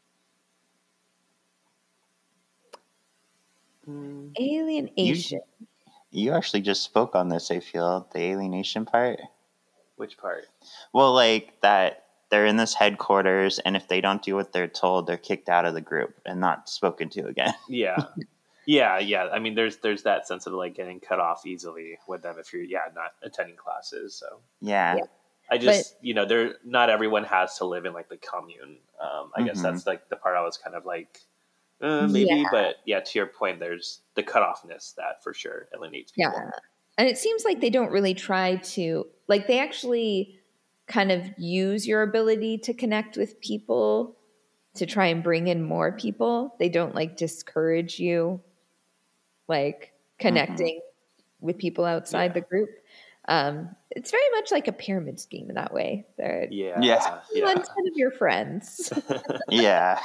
Alienation. You, you actually just spoke on this, I feel, the alienation part. Which part? Well, like that they're in this headquarters, and if they don't do what they're told, they're kicked out of the group and not spoken to again. Yeah. Yeah, yeah. I mean, there's there's that sense of like getting cut off easily with them if you're yeah not attending classes. So Yeah. Yeah. I just but, you know, there not everyone has to live in like the commune. Um, I mm-hmm. guess that's like the part I was kind of like uh, maybe, yeah. But yeah, to your point, there's the cutoffness that for sure alienates people. Yeah, and it seems like they don't really try to like they actually kind of use your ability to connect with people to try and bring in more people. They don't like discourage you like connecting mm-hmm. with people outside yeah. the group. Um, it's very much like a pyramid scheme in that way. They're yeah, yeah, yeah. one of your friends. Yeah.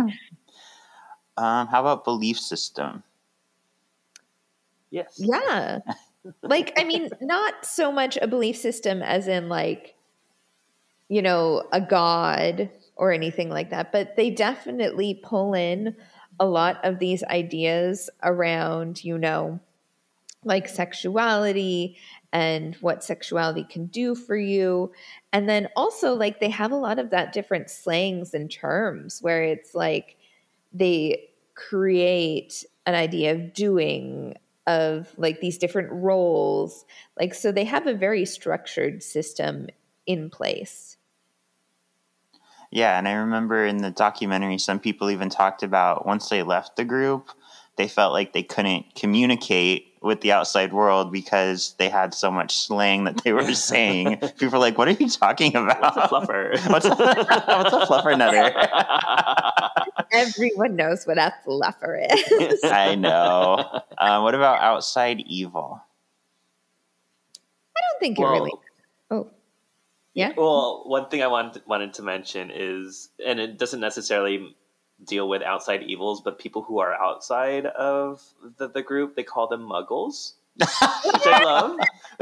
um, how about belief system? Yes. Yeah. Like, I mean, not so much a belief system as in like, you know, a god or anything like that, but they definitely pull in a lot of these ideas around, you know, like sexuality and what sexuality can do for you. And then also like they have a lot of that different slangs and terms where it's like they create an idea of doing, of like these different roles. Like, so they have a very structured system in place. Yeah, and I remember in the documentary, some people even talked about once they left the group, they felt like they couldn't communicate with the outside world because they had so much slang that they were saying. People were like, what are you talking about? What's a fluffer? what's, a, what's a fluffer nutter? Everyone knows what a fluffer is. I know. Uh, what about outside evil? I don't think well, it really... Oh. Yeah. Well, one thing I wanted wanted to mention is, and it doesn't necessarily deal with outside evils, but people who are outside of the, the group, they call them muggles, which I love.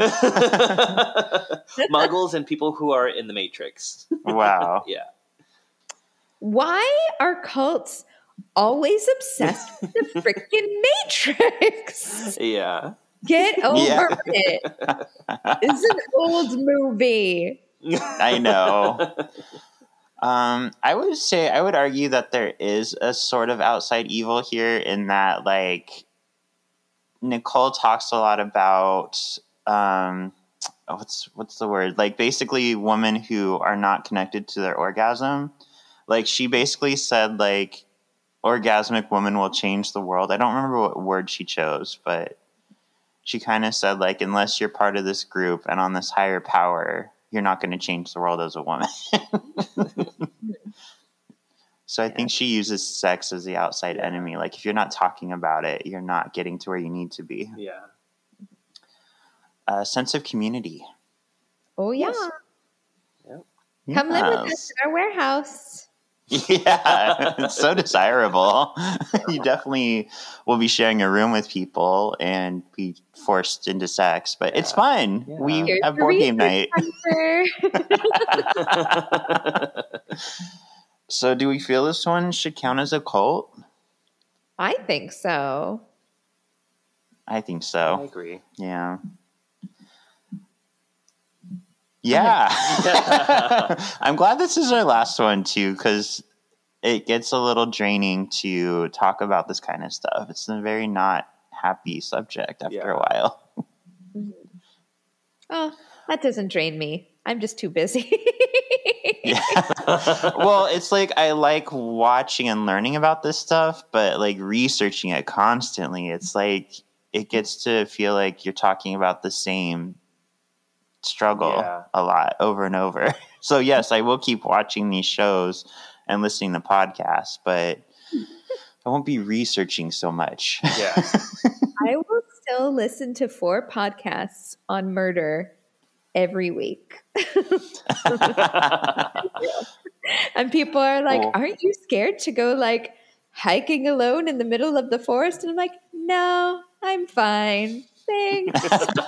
Muggles and people who are in the Matrix. Wow. Yeah. Why are cults always obsessed with the freaking Matrix? Yeah. Get over yeah. it. It's an old movie. I know. Um, I would say, I would argue that there is a sort of outside evil here in that, like, Nicole talks a lot about, um, what's, what's the word? Like, basically women who are not connected to their orgasm. Like, she basically said, like, orgasmic women will change the world. I don't remember what word she chose, but she kind of said, like, unless you're part of this group and on this higher power, you're not going to change the world as a woman. So I yeah. think she uses sex as the outside yeah. enemy. Like, if you're not talking about it, you're not getting to where you need to be. Yeah. A sense of community. Oh, yeah. Yep. Come yes. live with us in our warehouse. Yeah, it's so desirable. You definitely will be sharing a room with people and be forced into sex, but yeah. it's fun. Yeah. We Here's have board game night. So do we feel this one should count as a cult? I think so. I think so. I agree. Yeah. Yeah. I'm glad this is our last one, too, because it gets a little draining to talk about this kind of stuff. It's a very not happy subject after Yeah. a while. Oh, that doesn't drain me. I'm just too busy. Yeah. Well, it's like I like watching and learning about this stuff, but like researching it constantly, it's like it gets to feel like you're talking about the same struggle Yeah. a lot over and over. So yes, I will keep watching these shows and listening to podcasts, but I won't be researching so much. Yeah. I will still listen to four podcasts on murder every week. And people are like, Cool. aren't you scared to go like hiking alone in the middle of the forest? And I'm like, no, I'm fine. Thanks.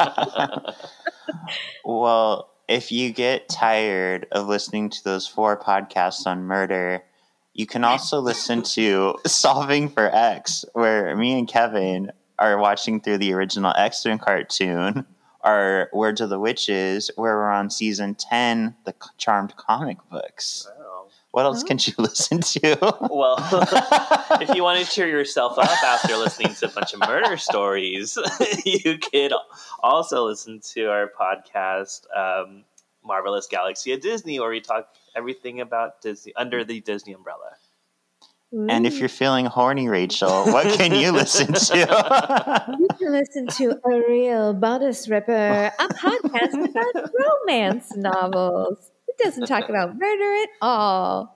Well, if you get tired of listening to those four podcasts on murder, you can also listen to Solving for X, where me and Kevin are watching through the original X-Men cartoon, or Words of the Witches, where we're on season ten, the Charmed comic books. Wow. What else Oh. can you listen to? Well, if you want to cheer yourself up after listening to a bunch of murder stories, you could also listen to our podcast, um, Marvelous Galaxy of Disney, where we talk everything about Disney under the Disney umbrella. And if you're feeling horny, Rachel, what can you listen to? You can listen to A Real Bodice Ripper, a podcast about romance novels. It doesn't talk about murder at all.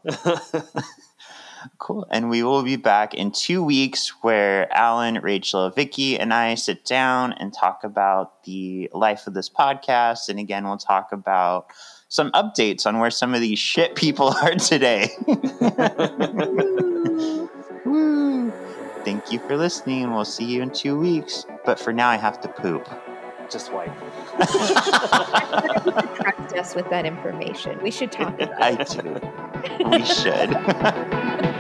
Cool. And we will be back in two weeks where Alan, Rachel, Vicky, and I sit down and talk about the life of this podcast. And again, we'll talk about some updates on where some of these shit people are today. Woo. Thank you for listening, and we'll see you in two weeks. But for now, I have to poop. Just wipe. Trust us with that information. We should talk about it. I do. We should.